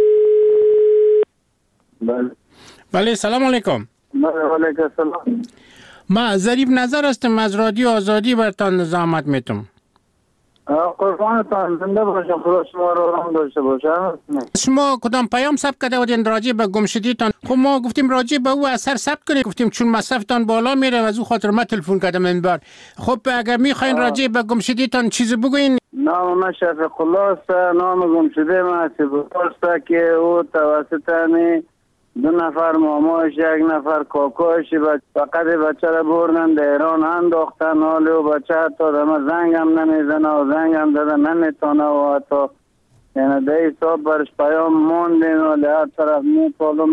بله سلام علیکم. علیکم السلام. ما ظریف نظر هستم از رادیو آزادی برتان نظامت میتم. قربانتان زنده باشم، خدا شما رو رحم داشته باشه. شما کدام پیام ثبت کرده بودین راجع به گمشدگیتان؟ خب ما گفتیم راجع به او اثر ثبت کنید، گفتیم چون مصرفتان بالا میره از او خاطر ما تلفن کردم این بار. خب اگر میخواین راجع به گمشدگیتان چیزی بگوین. نام من شفیق الله است. نام گمشده من سیبوست که او توسط 2 نفر ماماش 1 نفر کاکاش فقط بچه را بردن در ایران انداختن. حالی و بچه حتی دمه زنگ هم نمیزنه و زنگ هم داده نمیتونه و حتی یعنی ده حساب برش پیام موندین و لحظ طرف میپالم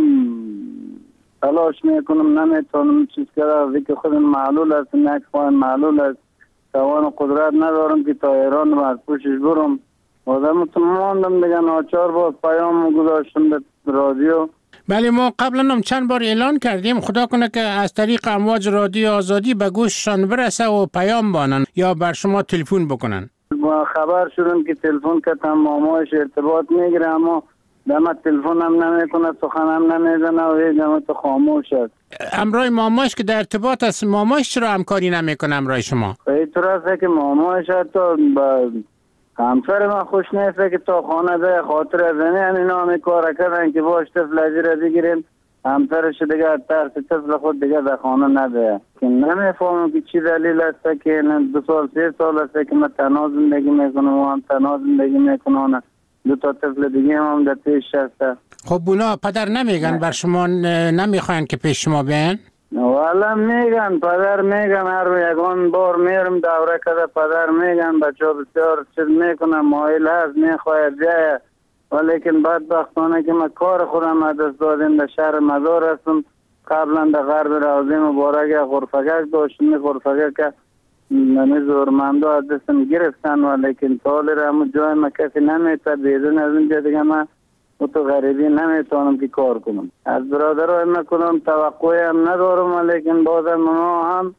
تلاش میکنم نمیتونم چیز کرده که خودم معلول است یک خواهن معلول است توان و قدرت ندارم که تا ایران از پوشش برم آدم تو موندم دیگه ناچار باز پیام گذاشتم به رادیو. بله ما قبلا هم چند بار اعلان کردیم خدا کنه که از طریق امواج رادیو آزادی به گوششان برسه و پیام بانن یا بر شما تلفن بکنن. با خبر شدم که تلفن کردم مامایش ارتباط میگیره اما دم تلفن هم نمیکنه سخن هم نمیزنه و هیچ دم تو خاموش است. امرای مامایش که در ارتباط است مامایش چرا همکاری نمیکنه امرای شما؟ اینطور است که مامایش حتی با همسر من خوش نیست که تا خانه ده خاطر از اینا همه کار کردن که باش طفل اجیره بگیریم همسرش دیگه ترس طفل خود دیگه در خانه نده که نمیفهمم که چی دلیل است که 2 سال 3 سال است که من تنها زندگی میکنم و هم تنها زندگی میکنم 2 تا طفل دیگه هم در پیش هست. خب اونا پدر نمیگن بر شما نمیخواین که پیش شما بیان؟ والا میگن پدر میگن هر یکان بار میرم دوره کده پدر میگن بچه ها بسیار چیز میکنم مایل هست میخواید جایه ولیکن بدبختانه که من کار خودم از دست دادیم در شهر مزار هستم قبلا در غرب روضه مبارک غرفگک داشتم غرفگک که زورمنده از دستم گرفتن ولیکن تالی را همون جای من کسی نمیتر بیدون از اونجا دیگه من تو غریبی نمیتونم که کار کنم از برادرای من کنم توقعی هم ندارم ولیکن بازم ما هم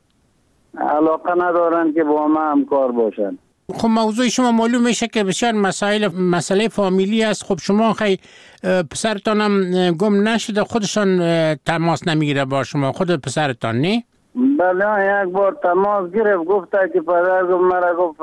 علاقه ندارن که با ما همکار باشن. خب موضوع شما معلوم میشه که بسیار مسئله فامیلی است. خب شما خیلی پسرتان هم گم نشده خودشان تماس نمیگیره با شما خود پسرتان نه؟ بله یک بار تماس گرفت گفته که پدر گفت مرا گفت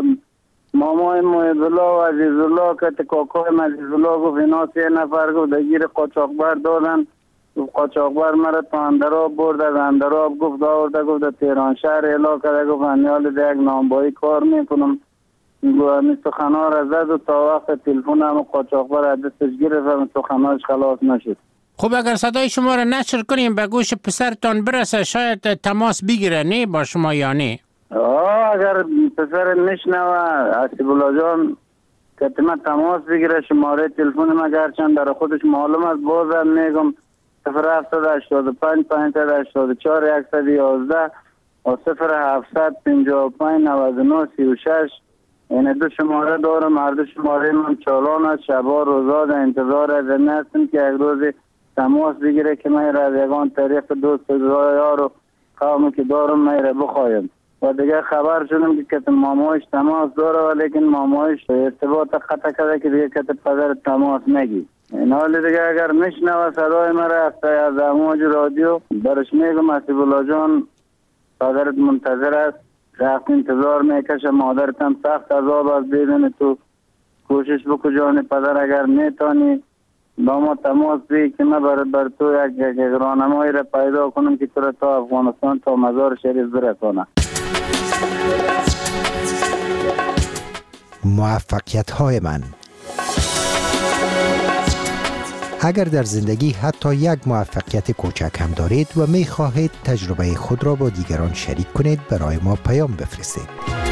مامای محبالله و عزیزالله که کاکای عزیزالله گفت اینا 3 نفر گفت دگیر قاچاقبر دادن قاچاقبر مرا تا اندراب برد از اندراب گفت آورده گفت در تهران شهر اعلام کرده گفت انیال در یک نامبایی کار میکنم گفت سخنا را زد و تا وقت تلفن هم قاچاقبر از دستش گرفت و سخناش خلاص نشد. خب اگر صدای شما را نشر کنیم به گوش پسرتان برسه شاید تماس بگیره نه با شما یا نه؟ اگر پسر نشنوه حسیب الله جان که من تماس بگیره شماره تلفن ما گرچند در خودش معلوم است بازم میگم 0785 584 111 و 0755 99 36 این 2 شماره دارم هر 2 شماره من چالان است شبا روزا در انتظار از این هستم که یک روز تماس بگیره که من را از یگان طریق دوست یار و قومی که دارم من را بخوایم و دیگه خبر شدم که کت مامایش تماس داره ولیکن مامایش ارتباط قطع کرده که دیگه کت پدر تماس نگی. این حال دیگه اگر نشنوه صدای مرا از امواج رادیو برش میگم حسیب الله جان پدرت منتظر است رفت انتظار میکشه مادرت هم سخت عذاب است بدون تو کوشش بکو جان پدر اگر میتانی با ما تماس بی که من بر تو یک راهنمایی را پیدا کنم که تو را تا افغانستان تا مزار شریف برسانم. موفقیت های من. اگر در زندگی حتی یک موفقیت کوچک هم دارید و می خواهید تجربه خود را با دیگران شریک کنید برای ما پیام بفرستید.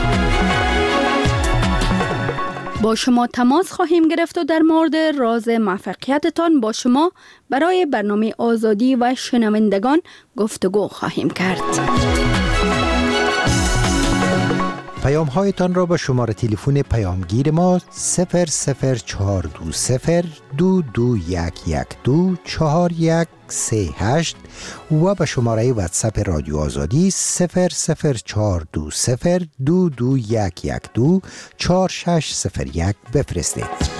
با شما تماس خواهیم گرفت و در مورد راز موفقیتتان با شما برای برنامه آزادی و شنوندگان گفتگو خواهیم کرد. پیام هایتان را با شماره تلفن پیامگیر ما 00420 2211 4138 و به شماره واتساپ رادیو آزادی 00420 2211 4601 بفرستید.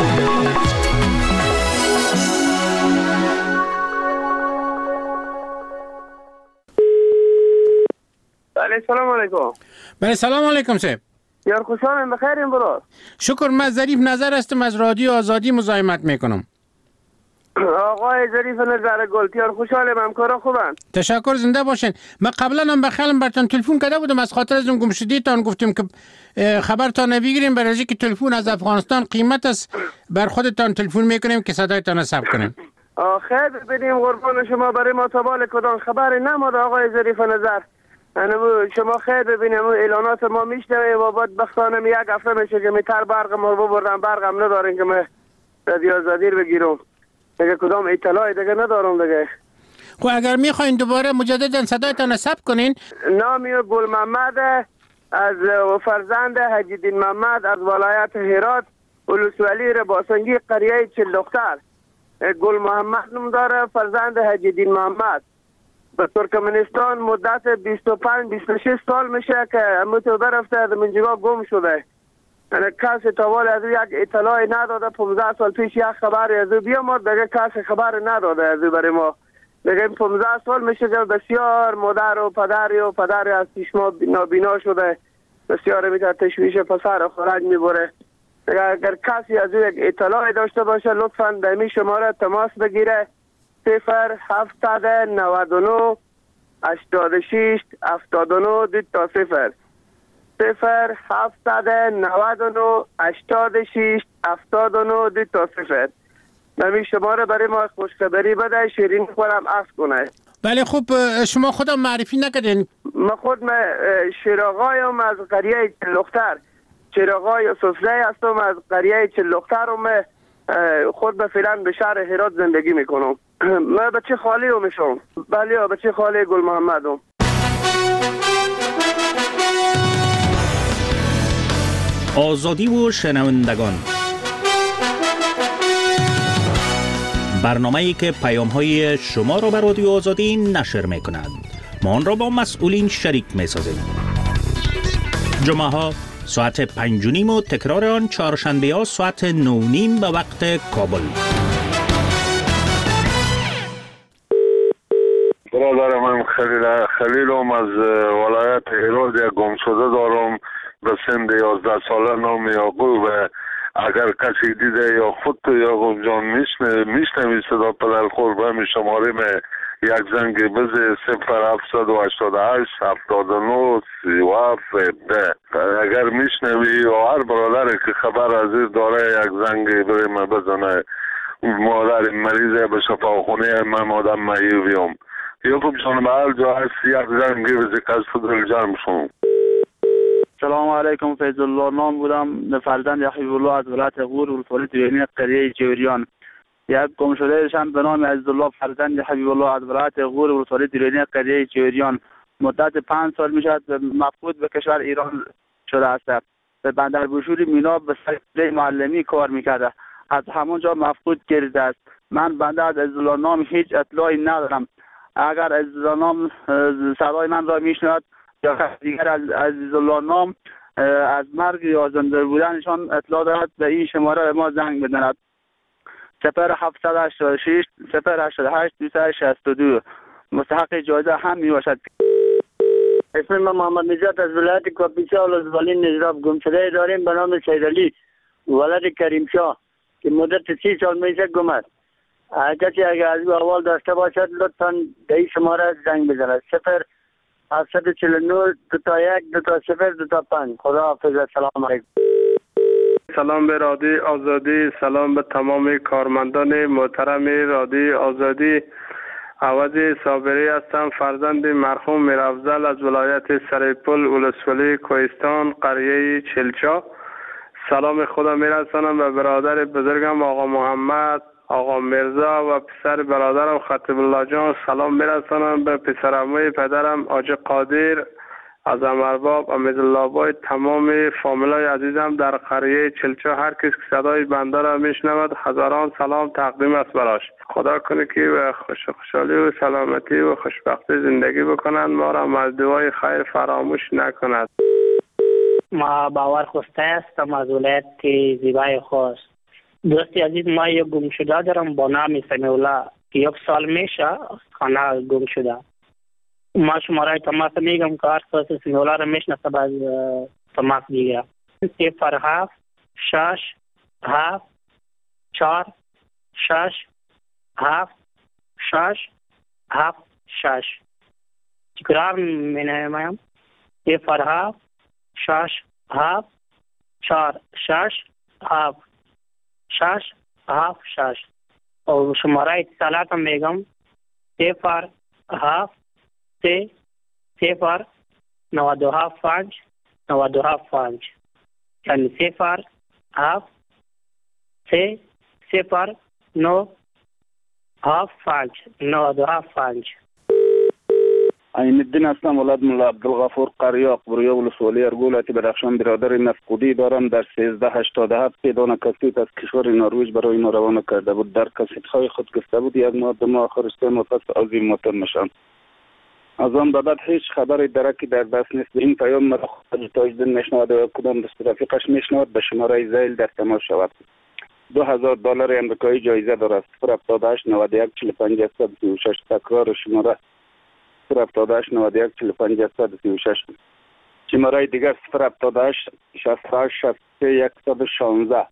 بله سلام علیکم. بله سلام علیکم صاحب. یار خوشحالم بخیریم برو. شکر من ظریف نظر هستم از رادیو آزادی مزاحمت میکنم. آقای ظریف نظر گلتیار خوشحالم همکارا خوبن. تشکر زنده باشین. من قبلا هم بخیالم براتون تلفن کرده بودم از خاطر از اون گمشدگیتان گفتیم که خبرتان بگیریم برای که تلفن از افغانستان قیمت است بر خودتان تلفن میکنیم که صدایتان ثبت کنیم. خیر ببینیم قربان شما، برای ما تبال کدام خبری نماده آقای ظریف نظر. شما خیر ببینیم اعلانات ما میشنویم و بدبختانه یک هفته میشه که میتر برق ما ببردن، برقم نداریم که من رادیو بگیرم دیگه، کدام اطلاعی دیگه ندارم دیگه. خب اگر میخواین دوباره مجددا صدایتان ثبت کنین. نامی گل محمد از فرزند حجیدین محمد از ولایت هرات، ولسوالی رباسنگی، قریه چل دختر. گل محمد نام داره، فرزند حجیدین محمد. به ترکمنستان مدت 25-26 سال میشه که متوبه رفته، از منجگاه گم شده. کسی تاوال از یک اطلاعی نداده. 15 سال پیش یک خبری از بیامد، دیگه کسی خبر نداده از برای ما. دیگه 15 سال میشه که بسیار مادر و پدری از چشما نابینا شده، بسیار میتونه تشویش پسر خورج میبره. اگر کسی از یک اطلاعی داشته باشه لطفاً به این شماره تماس بگیره. 0799 86 79 2 0799 86 79 2 نمی شماره برای ما خوشخبری بده، شیرین خورم عکس کنه. بله خوب، شما خودم معرفی نکردین. من خود شیراغایم از قریه چلختر، شیراغای سفره هستم از قریه چلخترم. خود به فعلا به شهر هرات زندگی میکنم. من بچه خالی رو میشم. بله بچه خالی گل محمدم. آزادی و شنوندگان، برنامه‌ای که پیام‌های شما را به رادیو آزادی نشر می‌کند. ما آن را با مسئولین شریک می‌سازیم. جمعه‌ها ساعت 5:30 و تکرار آن چهارشنبه‌ها ساعت 9:30 به وقت کابل. برادر من خلیلم از ولایت هرات، یک گمشده دارم به سن 11 ساله، نام یعقوب. اگر کسی دیده یا خود یعقوب جان میشنوی صدا پدر خور به همین شماره یک زنگ بزه 0788 79 37 اگر میشنوی یا هر برادر که خبر از این داره یک زنگ بریم بزنه. مادر مریضه به شفاخونه من آدم معیوبیم. یعقوب جان به هر جا هست یک زنگ بزه کس دل جرم شون. سلام علیکم، فیض الله نام بودم، فرزند حبیب الله از ولایت غور ولسوالی دیرینی قریه جوریان. یک گمشده شم به نام عزیزالله فرزند حبیب الله از ولایت غور ولسوالی دیرینی قریه جوریان. مدت 5 سال میشد مفقود به کشور ایران شده است. به بندر بوشوری مینا به سر معلمی کار میکرده، از همونجا مفقود گردیده است. من بنده از عزیزالله نام هیچ اطلاعی ندارم. اگر عزیزالله نام صدای من را میشنود یا دیگر از عزیزالله نام از مرگ یا زنده بودنشان اطلاع دارد به این شماره ما زنگ بزند. 0786 088 262 مستحق جایزه هم می باشد. اسم من محمد نجات از ولایت کاپیسا ولسوالی نجراب. گمشده داریم به نام سیدعلی ولد کریمشاه که مدت 30 سال میشه گم است. کسی اگر از او احوال داشته باشد لطفاً به این شماره زنگ بزند. 0749 2 خدا حافظ. السلام علیکم. سلام به رادیو آزادی، سلام به تمام کارمندان محترم رادیو آزادی. عوضی صابری هستم، فرزند مرحوم میرافضل از ولایت سریپل ولسوالی کوهستان قریه چلچا. سلام خدا میرسانم به برادر بزرگم آقا محمد، آقا مرزا و پسر برادرم خطیب الله جان. سلام میرسانم به پسرعموی پدرم آجی قادر از امرباب امیدالله بای. تمام فامیلای عزیزم در قریه چلچا، هر کس که صدای بنده را میشنود هزاران سلام تقدیم است براش. خدا کنه که خوشحالی و سلامتی و خوشبختی زندگی بکنند، ما را از دعای خیر فراموش نکند. ما باور خوسته هستم از ولایت زیبای خوست. دوستی عزیز، ما یک گم شده دارم با نام سمیولا که 1 سال میشه خانه گم شده. ما شماره تماس میگم که هر کس سمیولا رو میشناسه باز تماس دیگه. 07 6 7 4 6 7 6 7 6 تکرار مینامم. 07 6 7 4 6 7 6 7 6 و شماره اتصالاتم میگم 073075975 یعنی 0730975 عین الدین هستم، ولد مولا عبدالغفور قریاق، برویا ولسوالی ارگولت بدخشان. برادر نفقودی دارم. در 1387 پیدان کسیت از کشور نروژ برای ما روانه کرده بود. در کسیت‌های خود گفته بود یک ماه دو ماه آخر است مفصل از این موتر نشان. از آن بعد هیچ خبری درکی در دست نیست. این پیام مرا خود تاجدین میشنود و کدام دست رفیقش میشنود به شماره زیل در تماس شود. $2000 امریکایی جایزه دارد. 078 91 45 136 تکرار شماره 078 91 45 136. شماره دیگر 078 68 63 116.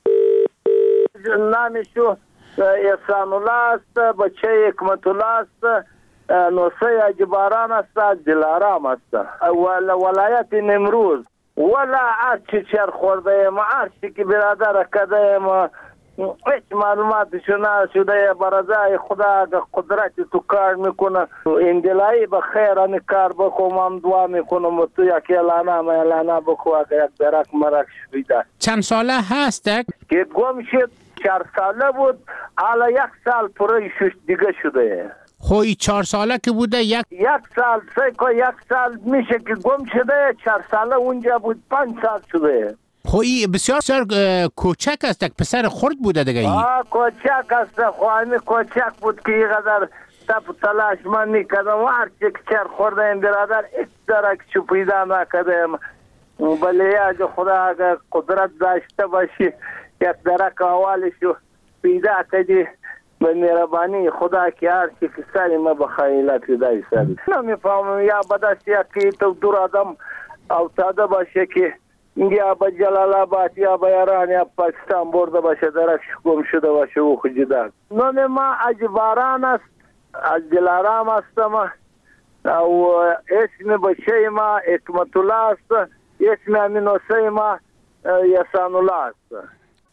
نامشو احسان الله است، بچه حکمت الله است، نوسه اجباران است، دلارام است، ولایت نمروز. ولا هرچی چر خورده ما، هرچی که برادر کده ما، هیچ معلوماتشو نشده. برازای خدا قدرت تو کار میکنه. این دلایی به خیر این کار بخو، من دعا میکنم و تو یک اعلانه بخو اگر یک درک مرک شویده. چند ساله هست که گم شد 4 ساله بود، حالا 1 سال پره دیگه شده. خوی 4 ساله که بوده یک سال سه 1 سال میشه که گم شده. 4 ساله اونجا بود، 5 سال شده. خوی بسیار کوچک است، یک پسر خرد بوده دیگه. کوچک است، خواهی کوچک بود که اینقدر تپ تلاش من میکردم و هرچی که چر خورده این برادر ایک درک چو پیدا نکردم. بله یا خدا اگر قدرت داشته باشی یک درک اولشو پیدا کردی به مهربانی خدا که هرچی که سری ما بخیلت دای سری نمیفهمم. یا بدست یکی تو دور آدم افتاده باشه که یا به جلال آباد یا به ایران یا پاکستان برده باشه، درکش گم شده باشه او خجیده. نام ما اجباران است، از دلارام هستم و اسم بچه ما حکمت الله است، اسم امینوسه ما احسان الله است.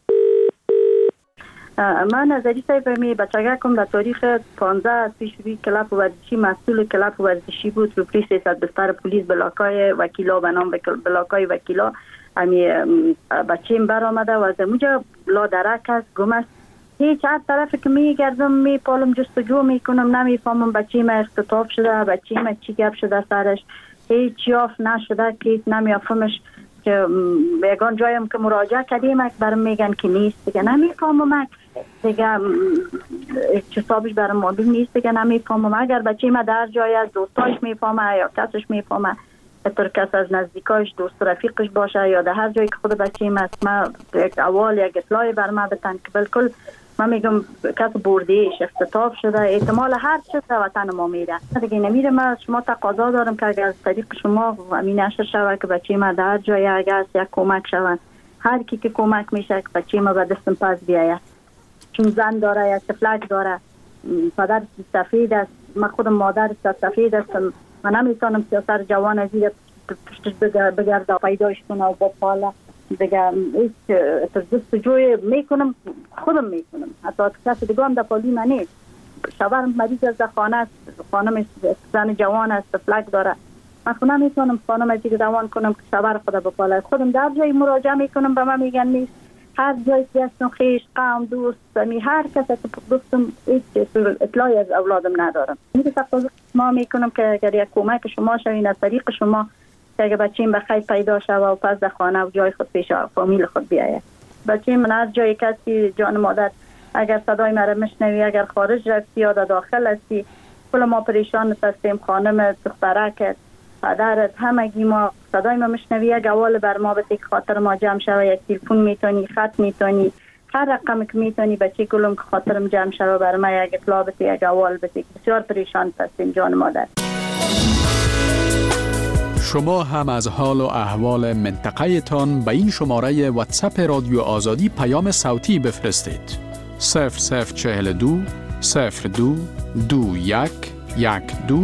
من نظری صاحب می بچگکم در تاریخ 15 پیش روی کلاب ورزشی مسئول کلاب ورزشی بود. رو پلیس 300 بستر پلیس بلاکای وکیلا به نام بلاکای وکیلا امی بچیم بر آمده و از اونجا لا درک است، گم است. هیچ هر طرف که میگردم میپالم جستجو میکنم نمیفهمم بچیم اختطاف شده، بچیم چی گپ شده سرش، هیچ یافت نشده که نمیفهمش. که یگان جایم که مراجعه کردیم برام میگن که نیست دیگه، نمیفهمم دیگه حسابش برام معلوم نیست دیگه، نمیفهمم. اگر بچه ما در جای از دوستاش میفهمه یا کسش میفهمه، اطور کس از نزدیکاش دوست رفیقش باشه یا در هر جایی که خود بچه ما است، ما یک اول یک اطلاعی بر ما بتن که بالکل ما میگم کس بردیش اختطاف شده، احتمال هر چیز در وطن ما میره دیگه نمیره. ما شما تقاضا دارم که اگر از طریق شما همین نشر شود که بچه ما در جای اگر یک کمک شود، هر کی که کمک میشه که بچه ما به دستم پس بیاید، چون زن داره یا طفلک داره، پدر سفید است، من خودم مادر سفید هستم، من نمیتونم سر جوان از این پشتش بگرده پیداش کنه و با پاله دیگه. هیچ جستجوی میکنم، خودم میکنم، حتی کسی دیگه هم در پالی من نیست. شوهرم مریض از خانه است، خانم زن جوان است، طفلک داره، من خود نمیتونم خانم از دیگه دوان کنم که شوهر خدا بپاله. خودم در جای مراجعه میکنم به من میگن نیست. هر جایی که هستم خیش قوم دوست هر کسی که گفتم هیچ اطلاعی از اولادم ندارم. این تقاضا ما میکنم که اگر یک کمک شما شوین از طریق شما که اگر بچه‌م بخیر پیدا شود و پس در خانه و جای خود پیش فامیل خود بیاید. بچه من هر جایی کسی جان مادر اگر صدای مرا میشنوی، اگر خارج رفتی یا داخل هستی، کل ما پریشان هستیم، خانم دخترک پدرت همگی ما صدای ما میشنوی، یک اول بر ما بده که خاطر ما جمع شوه، یک تلفن میتونی، خط میتونی، هر رقم که میتونی بچه کلم که خاطرم جمع شوه بر ما یک اطلاع بده، یک اول بده. بسیار پریشان هستیم جان مادر. شما هم از حال و احوال منطقه تان به این شماره واتساپ رادیو آزادی پیام صوتی بفرستید. 0042 02 21 12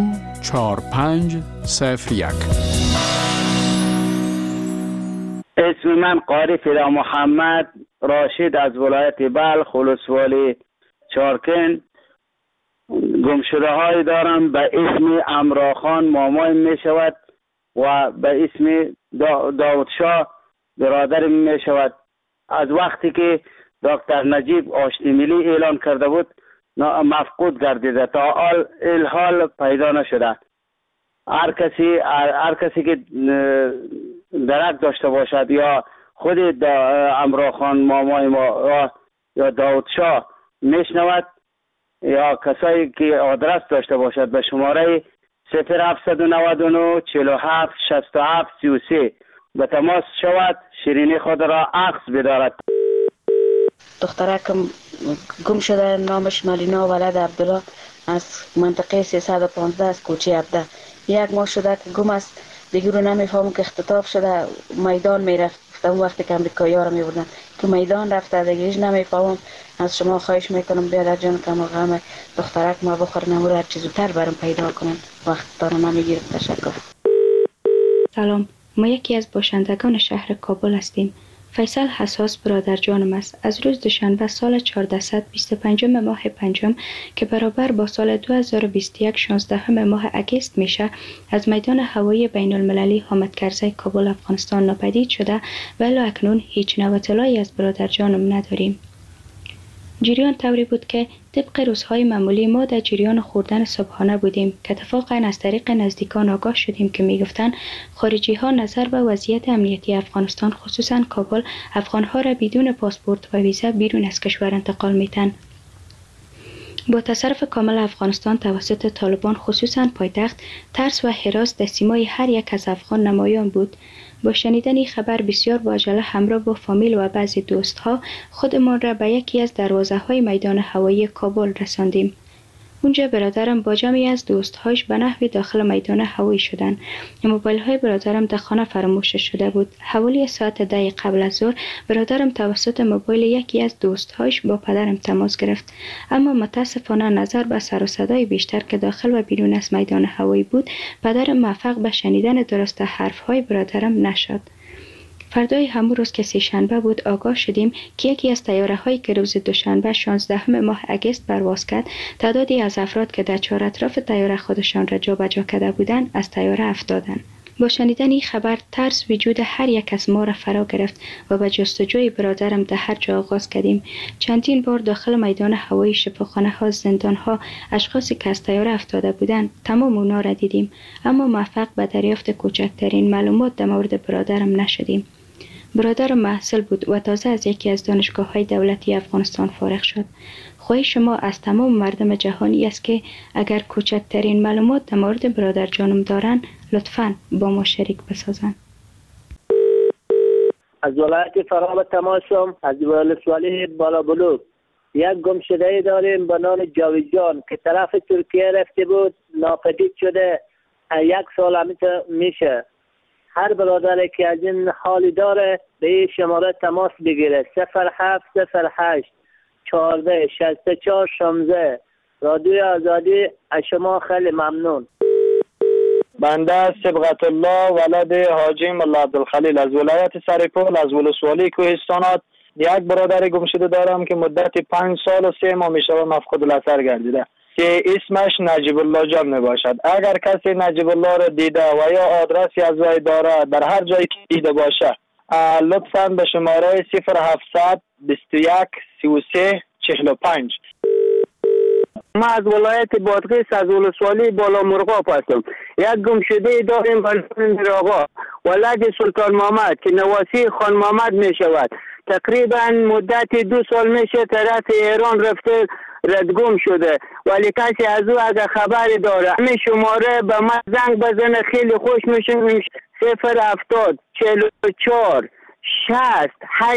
4501. اسم من قاری فدا محمد راشد از ولایت بلخ ولسوالی چارکن گمشده های دارم به اسم امراخان مامای می شود و به اسم داود شاه برادر می شود. از وقتی که دکتر نجیب آشتی ملی اعلان کرده بود مفقود گردیده، تا حال پیدا نشده. هر کسی که درک داشته باشد یا خود امراخان مامای ما یا داود شاه میشنود یا کسایی که آدرس داشته باشد به شماره 0799 47 67 33 به تماس شود، شیرینی خود را عکس بدارد. دخترکم گم شده، نامش ملینا ولد عبدالله، از منطقه 315 از کوچه عبده. 1 ماه شده که گم است، دیگه رو نمیفهمم که اختطاف شده میدان میرفت. اون وقتی که امریکایی‌ها رو میبردن که میدان رفته، دیگه نمیفهمم. از شما خواهش میکنم بیادر جان که غم دخترک ما بخور نمور هر چیز زودتر برام پیدا کنن، وقت دارم نمیگیرم. تشکر. سلام، ما یکی از باشندگان شهر کابل هستیم. فیصل حساس برادر جانم است. از روز دوشنبه سال 1425 ماه پنجم که برابر با سال 2021 16 ماه اگست میشه، از میدان هوایی بین المللی حامد کرزی کابل افغانستان ناپدید شده و الی اکنون هیچ نوع اطلاعی از برادر جانم نداریم. جریان طوری بود که طبق روزهای معمولی ما در جریان خوردن صبحانه بودیم که اتفاقا از طریق نزدیکان آگاه شدیم که میگفتند خارجی ها نظر به وضعیت امنیتی افغانستان خصوصا کابل افغان ها را بدون پاسپورت و ویزا بیرون از کشور انتقال میتن. با تصرف کامل افغانستان توسط طالبان خصوصا پایتخت، ترس و هراس در سیمای هر یک از افغان نمایان بود. با شنیدن خبر بسیار با عجله همراه با فامیل و بعضی دوستها خودمان را به یکی از دروازه های میدان هوایی کابل رساندیم. اونجا برادرم با جمعی از دوستهاش به نحوی داخل میدان هوایی شدند. موبایل های برادرم در خانه فراموش شده بود. حوالی ساعت 10 قبل از ظهر برادرم توسط موبایل یکی از دوستهاش با پدرم تماس گرفت، اما متاسفانه نظر به سر و صدای بیشتر که داخل و بیرون از میدان هوایی بود، پدرم موفق به شنیدن درست حرف های برادرم نشد. فردای همون روز که سه‌شنبه بود آگاه شدیم که یکی از طیاره هایی که روز دوشنبه 16 ماه اگست پرواز کرد، تعدادی از افراد که در چهار اطراف طیاره خودشان را جابجا کرده بودند از طیاره افتادند. با شنیدن این خبر ترس وجود هر یک از ما را فرا گرفت و به جستجوی برادرم در هر جا آغاز کردیم. چندین بار داخل میدان هوایی، شفاخانه ها، زندان ها، اشخاصی که از طیاره افتاده بودند تمام اونا را دیدیم، اما موفق به دریافت کوچکترین معلومات در مورد برادرم نشدیم. برادرم محصل بود و تازه از یکی از دانشگاه‌های دولتی افغانستان فارغ شد. خواهش شما از تمام مردم جهانی است که اگر کوچکترین معلومات در مورد برادر جانم دارن لطفاً با ما شریک بسازن. از ولایت فرا تماس شدم، از ولسوالی بالا بلوک. یک گمشده داریم به نام جاوید جان که طرف ترکیه رفته بود، ناپدید شده. 1 سال میشه. هر برادری که از این حالی داره به این شماره تماس بگیره. 0708 14 64 16. رادیو آزادی. از شما خیلی ممنون. بنده صبغت الله ولد حاجی ملا عبدالخلیل از ولایت سرپل از ولسوالی کوهستانات. یک برادر گمشده دارم که مدت 5 سال و 3 ماه میشه مفقود الاثر گردیده که اسمش نجیب الله جان می باشد. اگر کسی نجیب الله را دیده و یا آدرسی از وی داره در هر جایی که دیده باشه لطفاً به شماره 0700 21 33 45. ما از ولایت بادغیس از ولسوالی بالا مرغاب هستم. یک گمشده داریم به نام میرآقا ولد سلطان محمد که نواسی خان محمد می شود. تقریبا مدت 2 سال میشه طرف ایران رفته ردگم شده، ولی کسی از او اگر خبری داره همین شماره به من زنگ بزنه خیلی خوش میشه. 070 44 60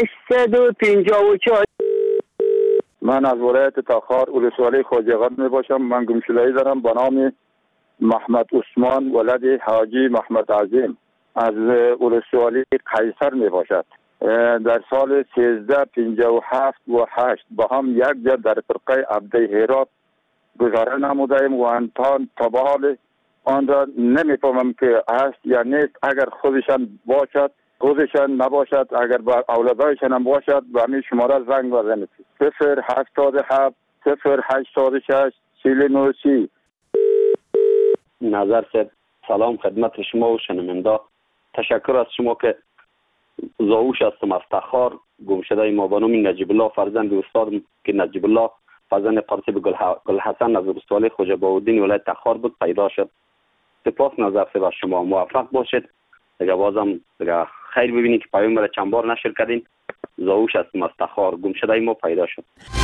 854. من از ولایت تاخار ولسوالی خواجه‌قد می باشم. من گمشده‌ای دارم به نام محمد عثمان ولد حاجی محمد عظیم از ولسوالی قیصر می باشد. در سال 1357 و 8 با هم یک جا در فرقه عبده هرات گذاره نمودیم و انتان تا به حال آن را نمیفهمم که هست یا نیست. اگر خودشان باشد خودشان نباشد، اگر با اولادایشان هم باشد و همین شماره زنگ بزنید. 077 086 4930. نظر صاحب سلام خدمت شما و شنونده. تشکر از شما که زاوش هستم از تخار، گمشده ما به نام نجیب الله فرزند استادم که نجیب الله فرزند قاسم گلحسن از ولسوالی خواجه بهاءالدین ولایت تخار بود پیدا شد. سپاس نظر صاحب از شما، موفق باشید. دیگه بازم دیگه خیر ببینید که پیام را چند بار نشر کردین. زاوش هستم از تخار، گمشده ما پیدا شد.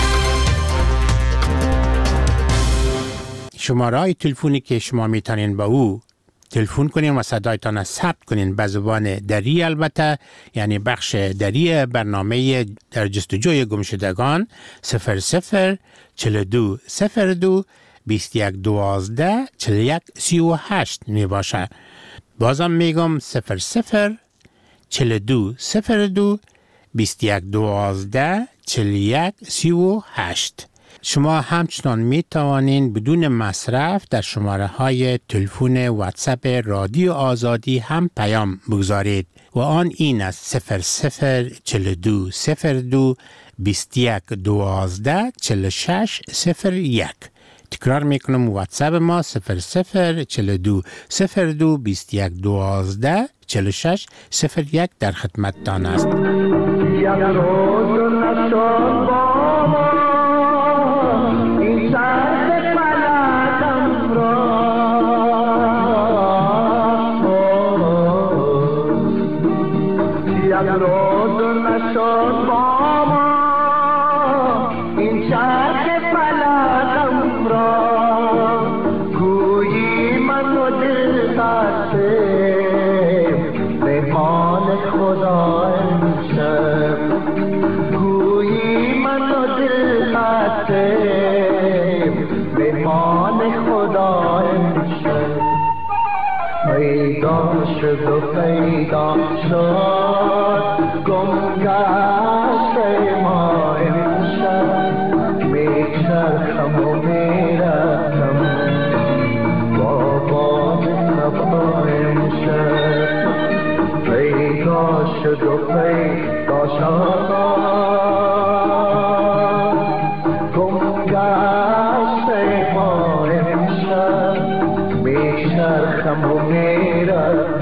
شماره تلفنی که شما میتونین با او تلفن کنین و صدایتان ثبت کنین به زبان دری، البته یعنی بخش دری برنامه در جستجوی گمشدگان 00 42 02 21 12 41 38 می باشه. بازم میگم 00 42 02 21 12 41 38. شما همچنان می توانین بدون مصرف در شماره های تلفن واتساپ رادیو آزادی هم پیام بگذارید و آن این است 00 42 02 21 12 46 01. تکرار میکنم واتساپ ما 00 42 02 21 12 46 01 در خدمتتان است. پیدا شد گمگشت ما امشب میچرخم و میرفتم با باد صبا امشب پیدا شد و پیدا شد گمگشت ما امشب میچرخم و میرفتم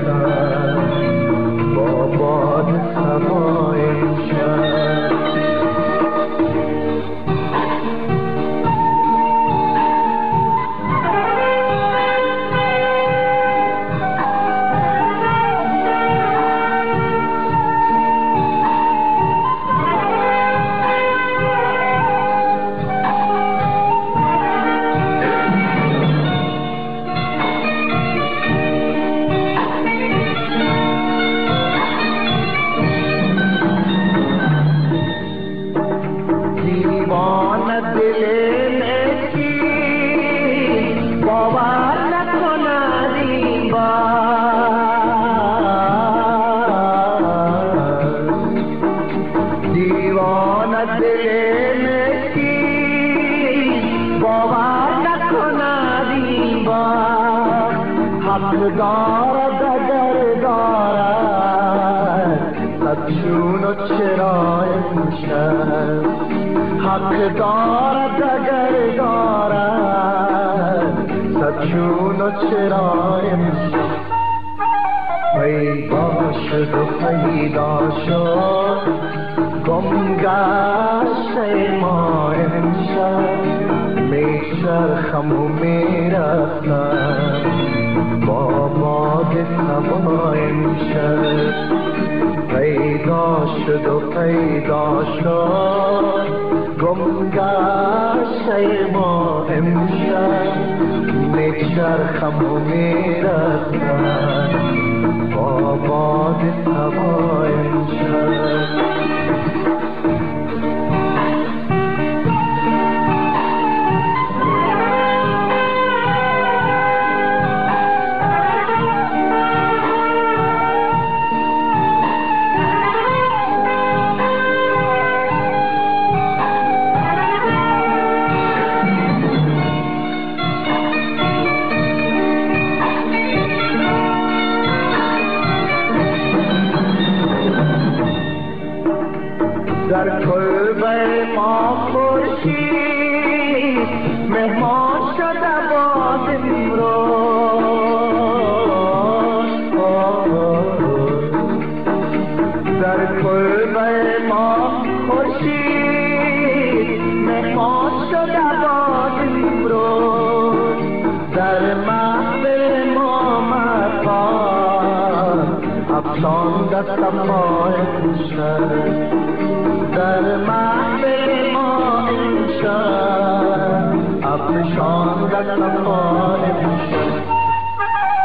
در کلبه ما خورشید مهمان شده باز امروز در کلبه ما خورشید مهمان شده باز امروز در محفل ما مکان افشانده صفای خوشت در محفل ما امشب افشانده صفای خوشت